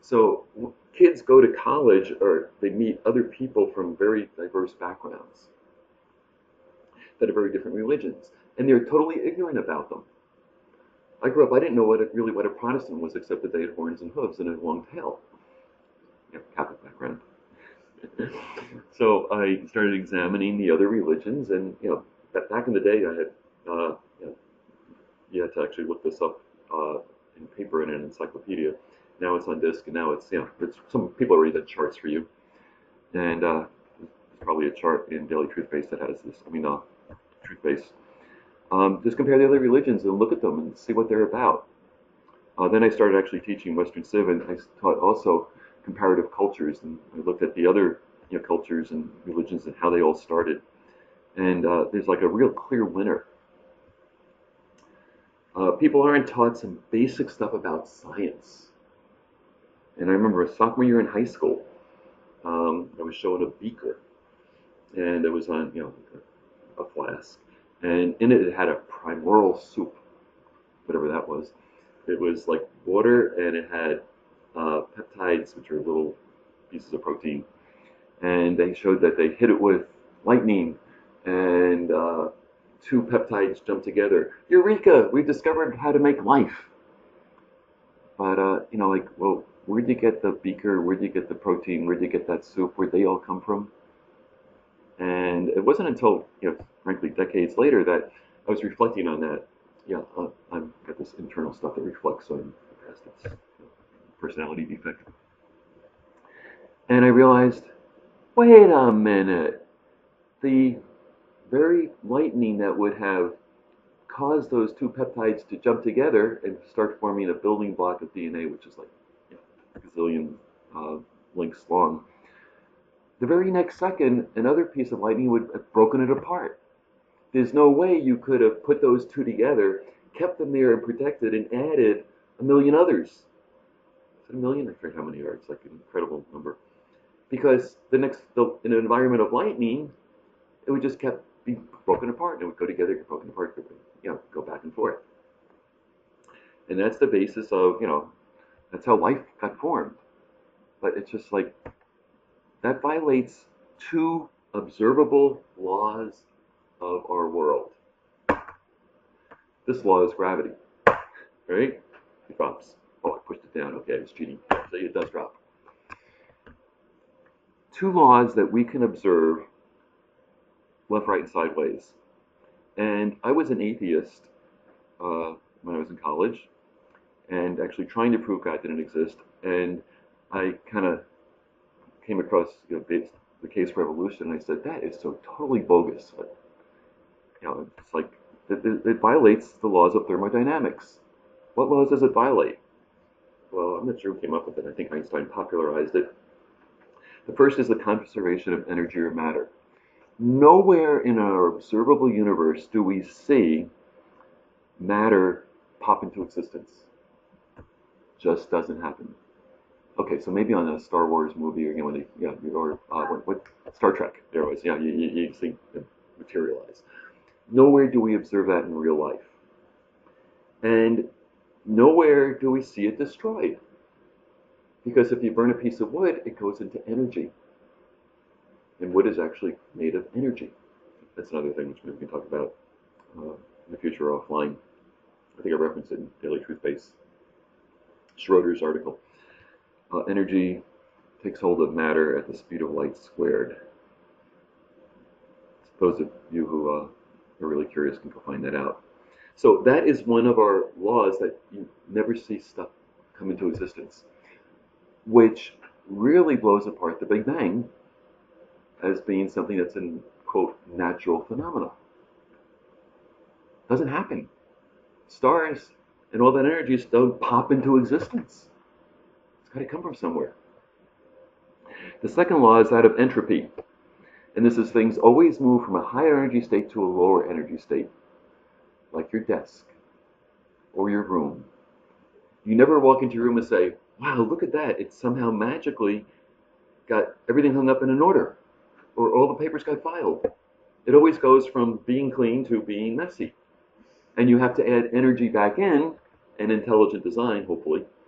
So kids go to college or they meet other people from very diverse backgrounds that are very different religions, and they're totally ignorant about them. I grew up, I didn't know what it, really what a Protestant was except that they had horns and hooves and a long tail. You know, Catholic background. So I started examining the other religions, and you know, back in the day, I had uh, you know, you had to actually look this up uh, in paper in an encyclopedia. Now it's on disc, and now it's you know, it's, some people already did charts for you, and uh, there's probably a chart in Daily Truth Base that has this. I mean, uh, Truth Base. Um, just compare the other religions and look at them and see what they're about. Uh, then I started actually teaching Western Civ, and I taught also comparative cultures, and I looked at the other you know, cultures and religions and how they all started. And uh, there's like a real clear winner. Uh, people aren't taught some basic stuff about science. And I remember a sophomore year in high school, um, I was showing a beaker, and it was on you know a flask, and in it it had a primordial soup, whatever that was. It was like water, and it had uh, peptides, which are little pieces of protein, and they showed that they hit it with lightning, and uh, two peptides jumped together. Eureka! We've discovered how to make life. But uh, you know, like, well, where'd you get the beaker? Where'd you get the protein? Where'd you get that soup? Where'd they all come from? And it wasn't until, you know, frankly, decades later that I was reflecting on that. Yeah, uh, I've got this internal stuff that reflects on the past. It's a personality defect. And I realized, wait a minute. The very lightning that would have caused those two peptides to jump together and start forming a building block of D N A, which is like you know, a gazillion uh, links long. The very next second, another piece of lightning would have broken it apart. There's no way you could have put those two together, kept them there and protected, and added a million others. Is it a million? I forget how many are. It's like an incredible number. Because the next, the, in an environment of lightning, it would just kept being broken apart, and it would go together, get broken apart, you know, go back and forth. And that's the basis of, you know, that's how life got formed. But it's just like, that violates two observable laws of our world. This law is gravity, right? It drops. Oh, I pushed it down. Okay, I was cheating. So it does drop. Two laws that we can observe left, right, and sideways. And I was an atheist uh, when I was in college, and actually trying to prove God didn't exist. And I kind of came across you know, the case for evolution, and I said, that is so totally bogus. But, you know, it's like, it, it, it violates the laws of thermodynamics. What laws does it violate? Well, I'm not sure who came up with it. I think Einstein popularized it. The first is the conservation of energy or matter. Nowhere in our observable universe do we see matter pop into existence. Just doesn't happen. Okay, so maybe on a Star Wars movie, or you know, when they, yeah, or uh, what, what Star Trek, there was, yeah, you, you, you see it materialize. Nowhere do we observe that in real life, and nowhere do we see it destroyed. Because if you burn a piece of wood, it goes into energy, and wood is actually made of energy. That's another thing which we can talk about uh, in the future offline. I think I referenced it in Daily Truth Base, Schroeder's article. Uh, energy takes hold of matter at the speed of light squared. Those of you who uh, are really curious can go find that out. So that is one of our laws, that you never see stuff come into existence, which really blows apart the Big Bang as being something that's an, quote, natural phenomena. Doesn't happen. Stars and all that energy just don't pop into existence. It's got to come from somewhere. The second law is that of entropy. And this is things always move from a higher energy state to a lower energy state, like your desk or your room. You never walk into your room and say, wow, look at that. It somehow magically got everything hung up in an order, or all the papers got filed. It always goes from being clean to being messy. And you have to add energy back in, and intelligent design, hopefully,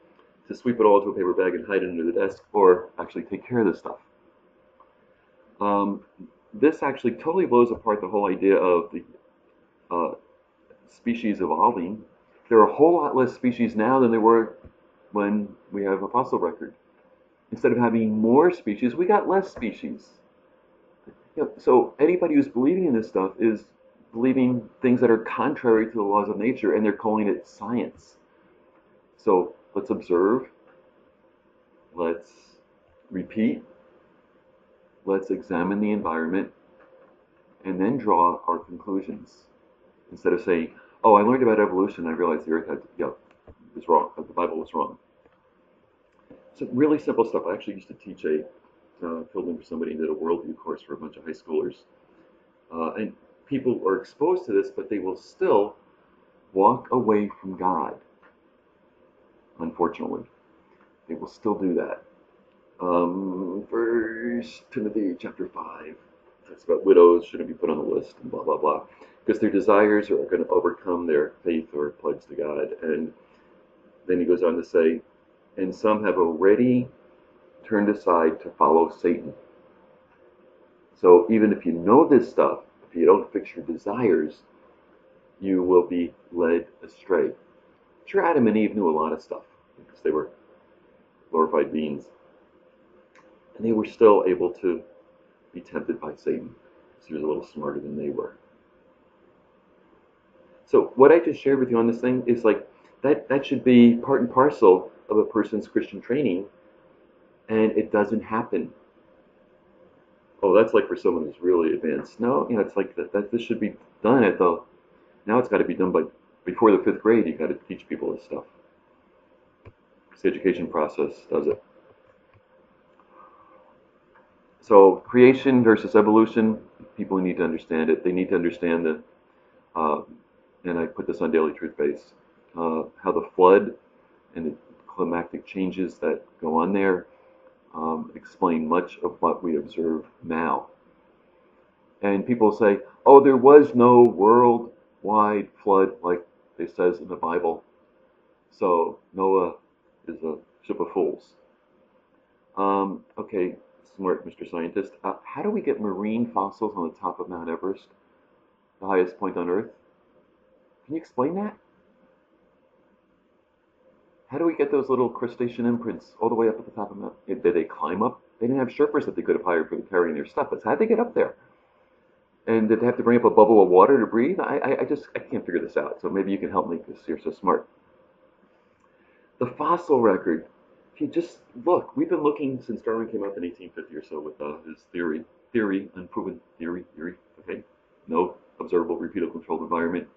to sweep it all into a paper bag and hide it under the desk, or actually take care of this stuff. Um, this actually totally blows apart the whole idea of the uh, species evolving. There are a whole lot less species now than there were when we have a fossil record. Instead of having more species, we got less species. You know, so anybody who's believing in this stuff is believing things that are contrary to the laws of nature, and they're calling it science. So let's observe, let's repeat, let's examine the environment, and then draw our conclusions. Instead of saying, oh, I learned about evolution, and I realized the Earth had, you know, was wrong, the Bible was wrong. So really simple stuff. I actually used to teach a, uh, filled in for somebody and did a worldview course for a bunch of high schoolers. Uh, and people are exposed to this, but they will still walk away from God, unfortunately. They will still do that. Um, First Timothy chapter five talks about widows shouldn't be put on the list and blah, blah, blah. Because their desires are going to overcome their faith or pledge to God. And then he goes on to say, and some have already turned aside to follow Satan. So even if you know this stuff, if you don't fix your desires, you will be led astray. Sure, Adam and Eve knew a lot of stuff because they were glorified beings. And they were still able to be tempted by Satan because he was a little smarter than they were. So what I just shared with you on this thing is like, that, that should be part and parcel of a person's Christian training, and it doesn't happen. Oh, that's like for someone who's really advanced. No, you know, it's like that, that this should be done at the, now it's got to be done by, before the fifth grade, you've got to teach people this stuff. Because the education process does it. So creation versus evolution, people need to understand it. They need to understand the, uh, and I put this on Daily Truth Base, uh, how the flood and the climatic changes that go on there um, explain much of what we observe now. And people say, oh, there was no worldwide flood like it says in the Bible, so Noah is a ship of fools. Um, okay, smart Mister Scientist. Uh, how do we get marine fossils on the top of Mount Everest, the highest point on Earth? Can you explain that? How do we get those little crustacean imprints all the way up at the top of the mountain? Did they climb up? They didn't have Sherpas that they could have hired for carrying their stuff, but how'd they get up there? And did they have to bring up a bubble of water to breathe? I, I, I just, I can't figure this out. So maybe you can help me because you're so smart. The fossil record, if you just look, we've been looking since Darwin came out in eighteen fifty or so with uh, his theory, theory, unproven theory, theory, okay? No observable, repeatable, controlled environment.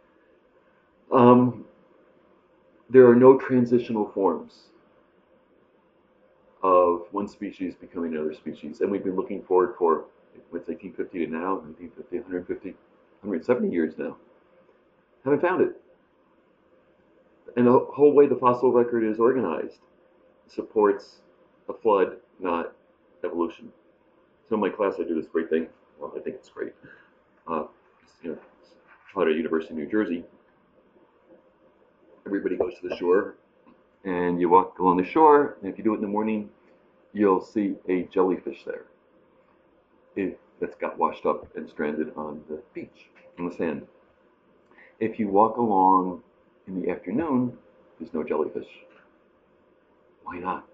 Um, there are no transitional forms of one species becoming another species. And we've been looking forward for, what's eighteen fifty to now, nineteen fifty, one hundred fifty, one hundred seventy years now. Haven't found it. And the whole way the fossil record is organized supports a flood, not evolution. So in my class, I do this great thing. Well, I think it's great. Uh, you know, taught at University of New Jersey. Everybody goes to the shore, and you walk along the shore, and if you do it in the morning, you'll see a jellyfish there. If that's got washed up and stranded on the beach, on the sand. If you walk along in the afternoon, there's no jellyfish. Why not?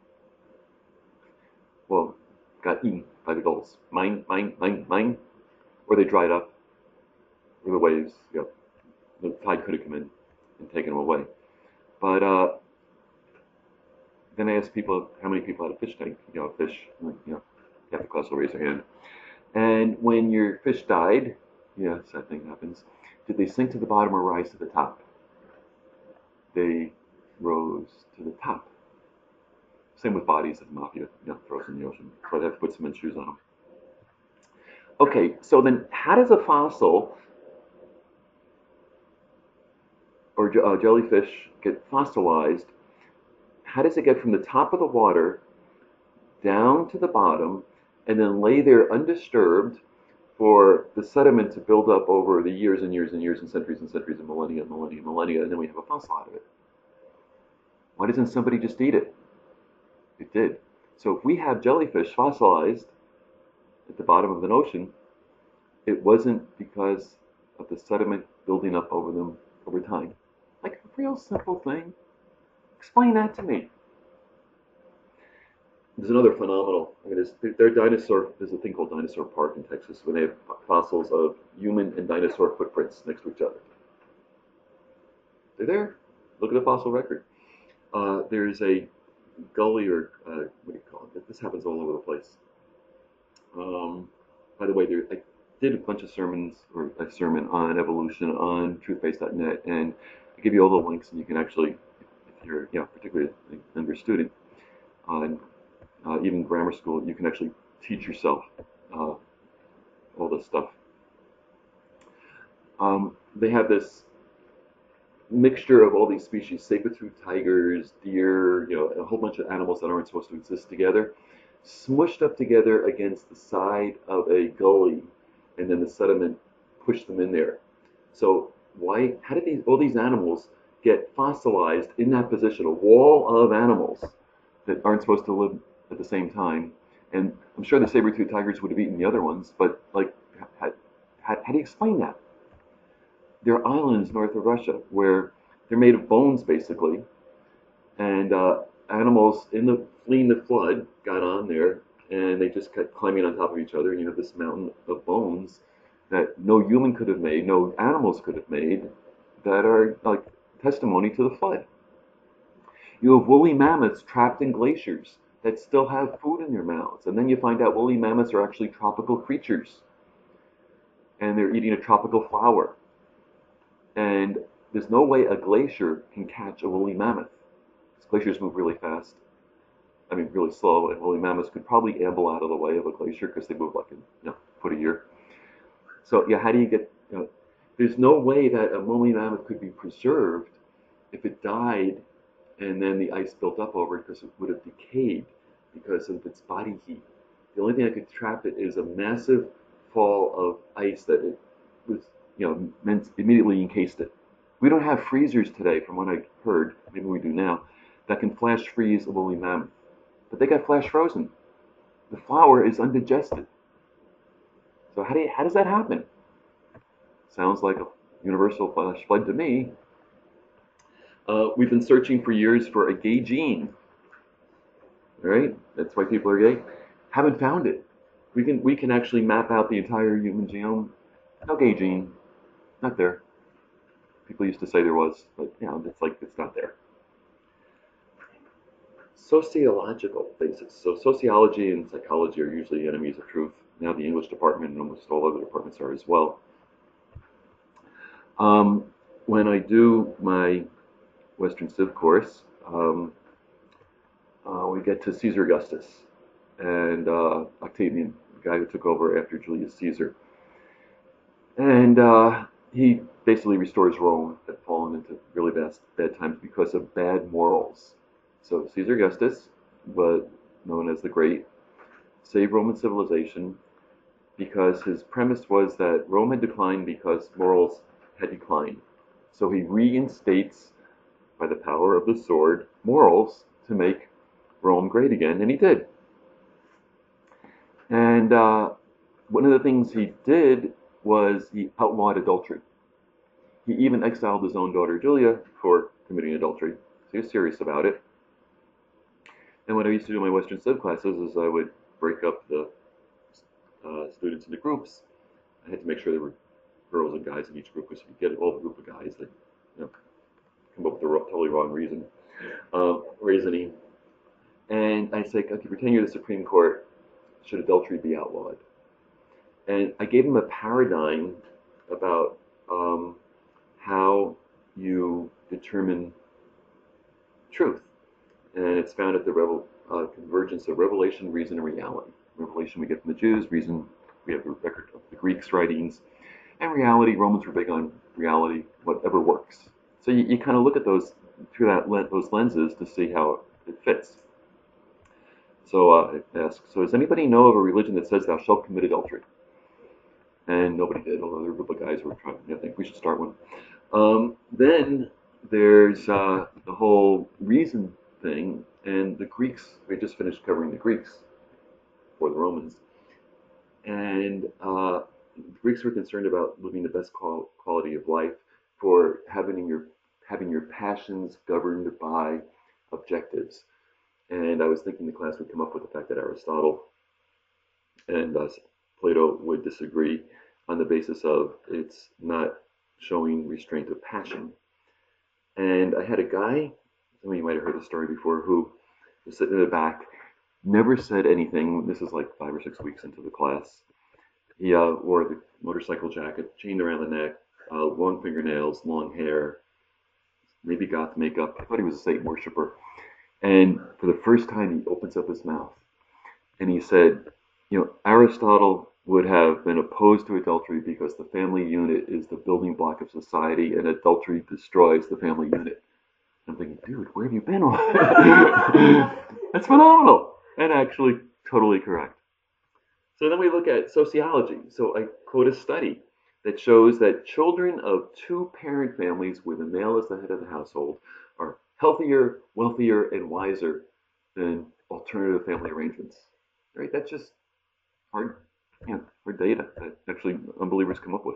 Well, got eaten by the gulls. Mine, mine, mine, mine. Or they dried up. Or the waves, you know, the tide could have come in and taken them away. But uh, then I asked people how many people had a fish tank, you know, a fish, you know, half the class will raise their hand. And when your fish died, yeah, sad thing happens, did they sink to the bottom or rise to the top? They rose to the top. Same with bodies that the mafia, you know, throws in the ocean. So they have to put cement shoes on them. Okay, so then how does a fossil or uh, jellyfish get fossilized? How does it get from the top of the water down to the bottom and then lay there undisturbed for the sediment to build up over the years and years and years and centuries and centuries and millennia and millennia and millennia, and then we have a fossil out of it? Why doesn't somebody just eat it? It did. So if we have jellyfish fossilized at the bottom of an ocean, it wasn't because of the sediment building up over them over time. Like a real simple thing. Explain that to me. There's another phenomenal. I mean, there's, there are dinosaur. There's a thing called Dinosaur Park in Texas, where they have fossils of human and dinosaur footprints next to each other. They're there. Look at the fossil record. Uh, there's a gully, or uh, what do you call it? This happens all over the place. Um, by the way, there, I did a bunch of sermons, or a sermon on evolution on truthbase dot net, and I give you all the links, and you can actually, if you're, you know, particularly a younger student, on uh, even grammar school, you can actually teach yourself uh, all this stuff. Um, they have this mixture of all these species, saber-tooth tigers, deer, you know, a whole bunch of animals that aren't supposed to exist together, smushed up together against the side of a gully, and then the sediment pushed them in there. So why, how did these, all these animals get fossilized in that position, a wall of animals that aren't supposed to live at the same time? And I'm sure the saber-tooth tigers would have eaten the other ones, but like, how, how, how do you explain that? There are islands north of Russia where they're made of bones, basically, and uh, animals in the fleeing the flood got on there, and they just kept climbing on top of each other, and you have this mountain of bones that no human could have made, no animals could have made, that are like testimony to the flood. You have woolly mammoths trapped in glaciers that still have food in their mouths, and then you find out woolly mammoths are actually tropical creatures, and they're eating a tropical flower. And there's no way a glacier can catch a woolly mammoth. Glaciers move really fast. I mean, really slow, and woolly mammoths could probably amble out of the way of a glacier because they move like a, you know, foot a year. So yeah, how do you get, you know, there's no way that a woolly mammoth could be preserved if it died and then the ice built up over it, because it would have decayed because of its body heat. The only thing that could trap it is a massive fall of ice that it was, you know, meant immediately encased it. We don't have freezers today, from what I heard, maybe we do now, that can flash freeze a woolly mammoth. But they got flash frozen. The flour is undigested. So how do you, how does that happen? Sounds like a universal flash flood to me. Uh, we've been searching for years for a gay gene. All right, that's why people are gay. Haven't found it. We can we can actually map out the entire human genome. No gay gene, not there. People used to say there was, but you know, it's like it's not there. Sociological basis. So sociology and psychology are usually enemies of truth. Now the English department and almost all other departments are as well. Um, when I do my Western Civ course, um, uh, we get to Caesar Augustus and uh, Octavian, the guy who took over after Julius Caesar. And uh, he basically restores Rome that had fallen into really bad, bad times because of bad morals. So Caesar Augustus, but known as the Great, saved Roman civilization because his premise was that Rome had declined because morals had declined. So he reinstates, by the power of the sword, morals to make Rome great again, and he did. And uh, one of the things he did was he outlawed adultery. He even exiled his own daughter Julia for committing adultery. So he was serious about it. And what I used to do in my Western Civ classes is I would break up the uh, students into groups. I had to make sure there were girls and guys in each group, because if you get all the group of guys, they, you know, come up with the totally wrong reason, uh, reasoning. And I say, okay, for tenure of the Supreme Court, should adultery be outlawed? And I gave him a paradigm about um, how you determine truth. And it's found at the revel, uh, convergence of revelation, reason, and reality. Revelation we get from the Jews, reason we have the record of the Greeks' writings, and reality, Romans were big on reality, whatever works. So you, you kind of look at those through that those lenses to see how it fits. So uh, I asked, so does anybody know of a religion that says thou shalt commit adultery? And nobody did, although there were a group of guys who were trying to, I think we should start one. Um, then there's uh, the whole reason thing, and the Greeks, we just finished covering the Greeks for the Romans, and uh, the Greeks were concerned about living the best qual- quality of life for having your having your passions governed by objectives. And I was thinking the class would come up with the fact that Aristotle and uh, Plato would disagree on the basis of it's not showing restraint of passion. And I had a guy, some of you might have heard the story before, who was sitting in the back, never said anything. This is like five or six weeks into the class. He uh, wore the motorcycle jacket, chained around the neck, uh, long fingernails, long hair, maybe goth makeup. I thought he was a Satan worshiper. And for the first time, he opens up his mouth and he said, you know, Aristotle would have been opposed to adultery because the family unit is the building block of society and adultery destroys the family unit. I'm thinking, dude, where have you been? That's phenomenal. And actually, totally correct. So then we look at sociology. So I quote a study that shows that children of two-parent families where the male is the head of the household are healthier, wealthier, and wiser than alternative family arrangements. Right? That's just hard, you know, hard data that actually unbelievers come up with.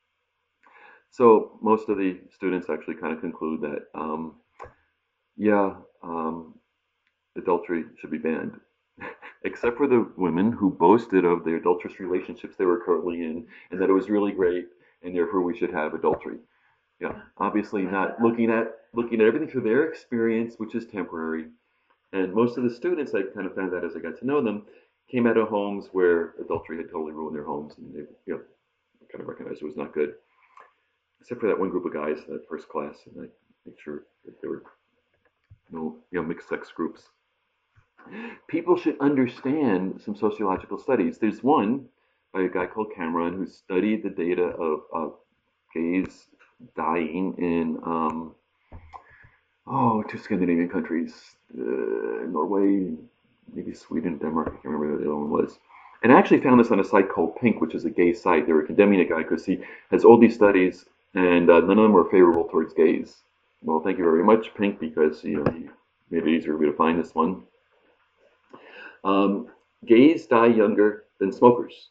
So most of the students actually kind of conclude that, um, yeah, um, adultery should be banned, except for the women who boasted of the adulterous relationships they were currently in and that it was really great and therefore we should have adultery. Yeah, obviously not looking at looking at everything through their experience, which is temporary. And most of the students, I kind of found that as I got to know them, came out of homes where adultery had totally ruined their homes, and they, you know, kind of recognized it was not good. Except for that one group of guys, that first class, and I make sure that there were no, you know, mixed sex groups. People should understand some sociological studies. There's one by a guy called Cameron who studied the data of, of gays dying in um, oh two Scandinavian countries, uh, Norway, maybe Sweden, Denmark. I can't remember what the other one was. And I actually found this on a site called Pink, which is a gay site. They were condemning a guy because he has all these studies, and uh, none of them were favorable towards gays. Well, thank you very much, Pink, because you know you made it easier for me to find this one. Um, gays die younger than smokers.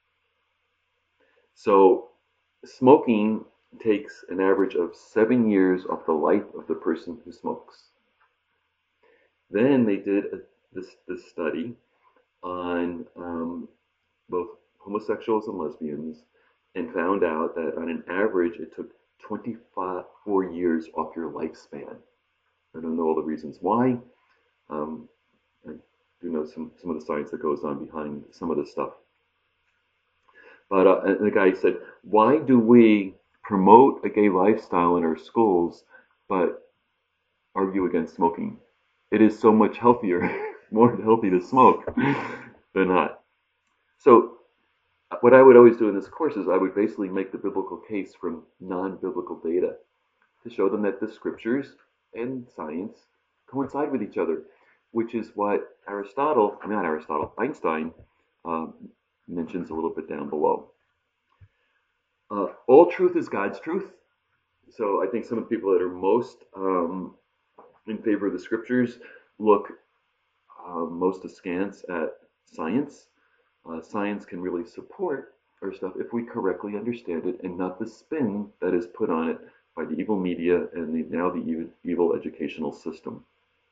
So smoking takes an average of seven years off the life of the person who smokes. Then they did a, this, this study on um, both homosexuals and lesbians and found out that on an average it took twenty-four years off your lifespan. I don't know all the reasons why. Um, I do know some, some of the science that goes on behind some of this stuff. But uh, and the guy said, why do we promote a gay lifestyle in our schools but argue against smoking? It is so much healthier, more healthy to smoke than not. So what I would always do in this course is I would basically make the biblical case from non-biblical data to show them that the scriptures and science coincide with each other, which is what Aristotle, I mean not Aristotle, Einstein um, mentions a little bit down below. Uh, all truth is God's truth. So I think some of the people that are most um, in favor of the scriptures look uh, most askance at science. Uh, science can really support our stuff if we correctly understand it and not the spin that is put on it by the evil media and the, now the evil, evil educational system.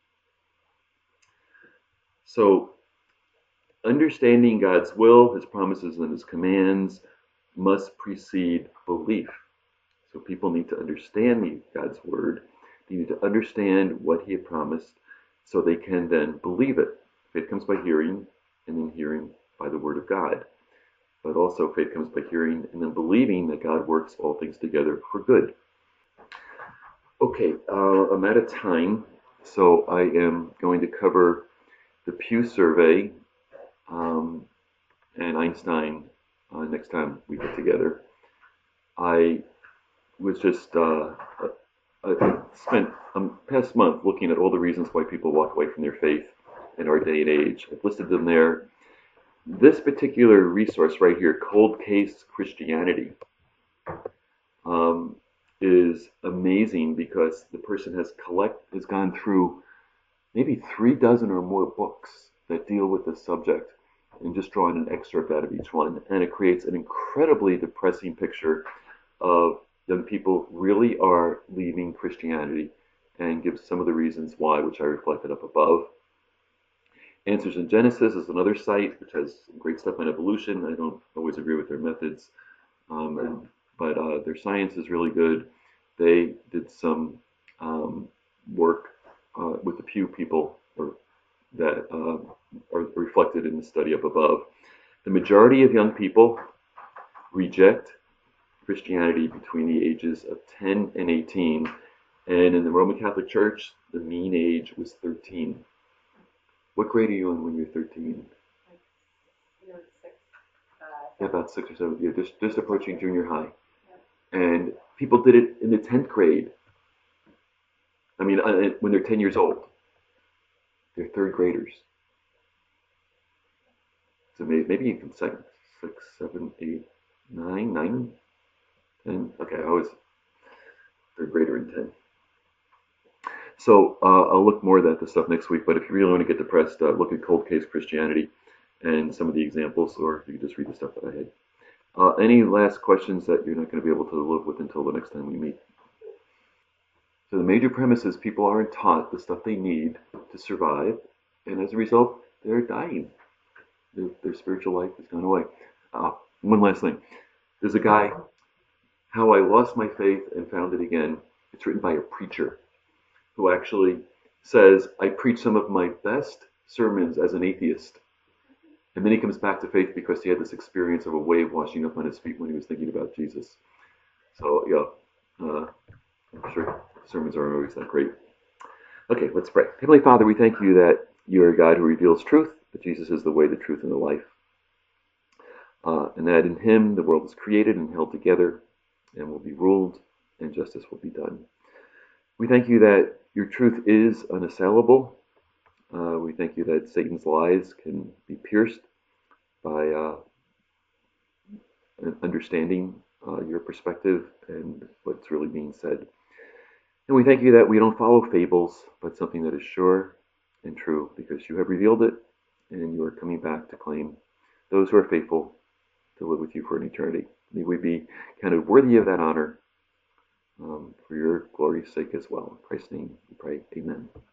So understanding God's will, his promises, and his commands must precede belief. So people need to understand God's word. They need to understand what he had promised so they can then believe it. Faith comes by hearing, and then hearing by the word of God. But also faith comes by hearing and then believing that God works all things together for good. Okay, uh, I'm out of time, so I am going to cover the Pew Survey um, and Einstein uh, next time we get together. I was just uh, I spent a past month looking at all the reasons why people walk away from their faith in our day and age. I've listed them there. This particular resource right here, Cold Case Christianity, um, is amazing because the person has collect has gone through maybe three dozen or more books that deal with this subject and just drawing an excerpt out of each one. And it creates an incredibly depressing picture of young people really are leaving Christianity and gives some of the reasons why, which I reflected up above. Answers in Genesis is another site which has great stuff on evolution. I don't always agree with their methods, um, and, but uh, their science is really good. They did some um, work uh, with the Pew people or, that uh, are reflected in the study up above. The majority of young people reject Christianity between the ages of ten and eighteen, and in the Roman Catholic Church, the mean age was thirteen. What grade are you in when you're thirteen? Like, you know, six. Uh, Yeah, about six or seven. You're just, just approaching junior high. Yeah. And people did it in the tenth grade. I mean, uh, when they're ten years old. They're third graders. So maybe, maybe even second, six, seven, eight, nine, nine, ten. Okay, I was third grader in ten. So uh, I'll look more at that stuff next week. But if you really want to get depressed, uh, look at Cold Case Christianity and some of the examples, or you can just read the stuff that I had. Uh, any last questions that you're not going to be able to live with until the next time we meet? So the major premise is people aren't taught the stuff they need to survive, and as a result, they're dying. Their, their spiritual life has gone away. Uh, one last thing. There's a guy, How I Lost My Faith and Found It Again. It's written by a preacher who actually says, I preach some of my best sermons as an atheist. And then he comes back to faith because he had this experience of a wave washing up on his feet when he was thinking about Jesus. So, yeah, uh, I'm sure sermons aren't always that great. Okay, let's pray. Heavenly Father, we thank you that you are a God who reveals truth, that Jesus is the way, the truth, and the life. Uh, and that in him the world is created and held together and will be ruled, and justice will be done. We thank you that your truth is unassailable. Uh, we thank you that Satan's lies can be pierced by uh, understanding uh, your perspective and what's really being said. And we thank you that we don't follow fables, but something that is sure and true, because you have revealed it, and you are coming back to claim those who are faithful to live with you for an eternity. May we be kind of worthy of that honor um, for your glory's sake as well. In Christ's name we pray. Amen.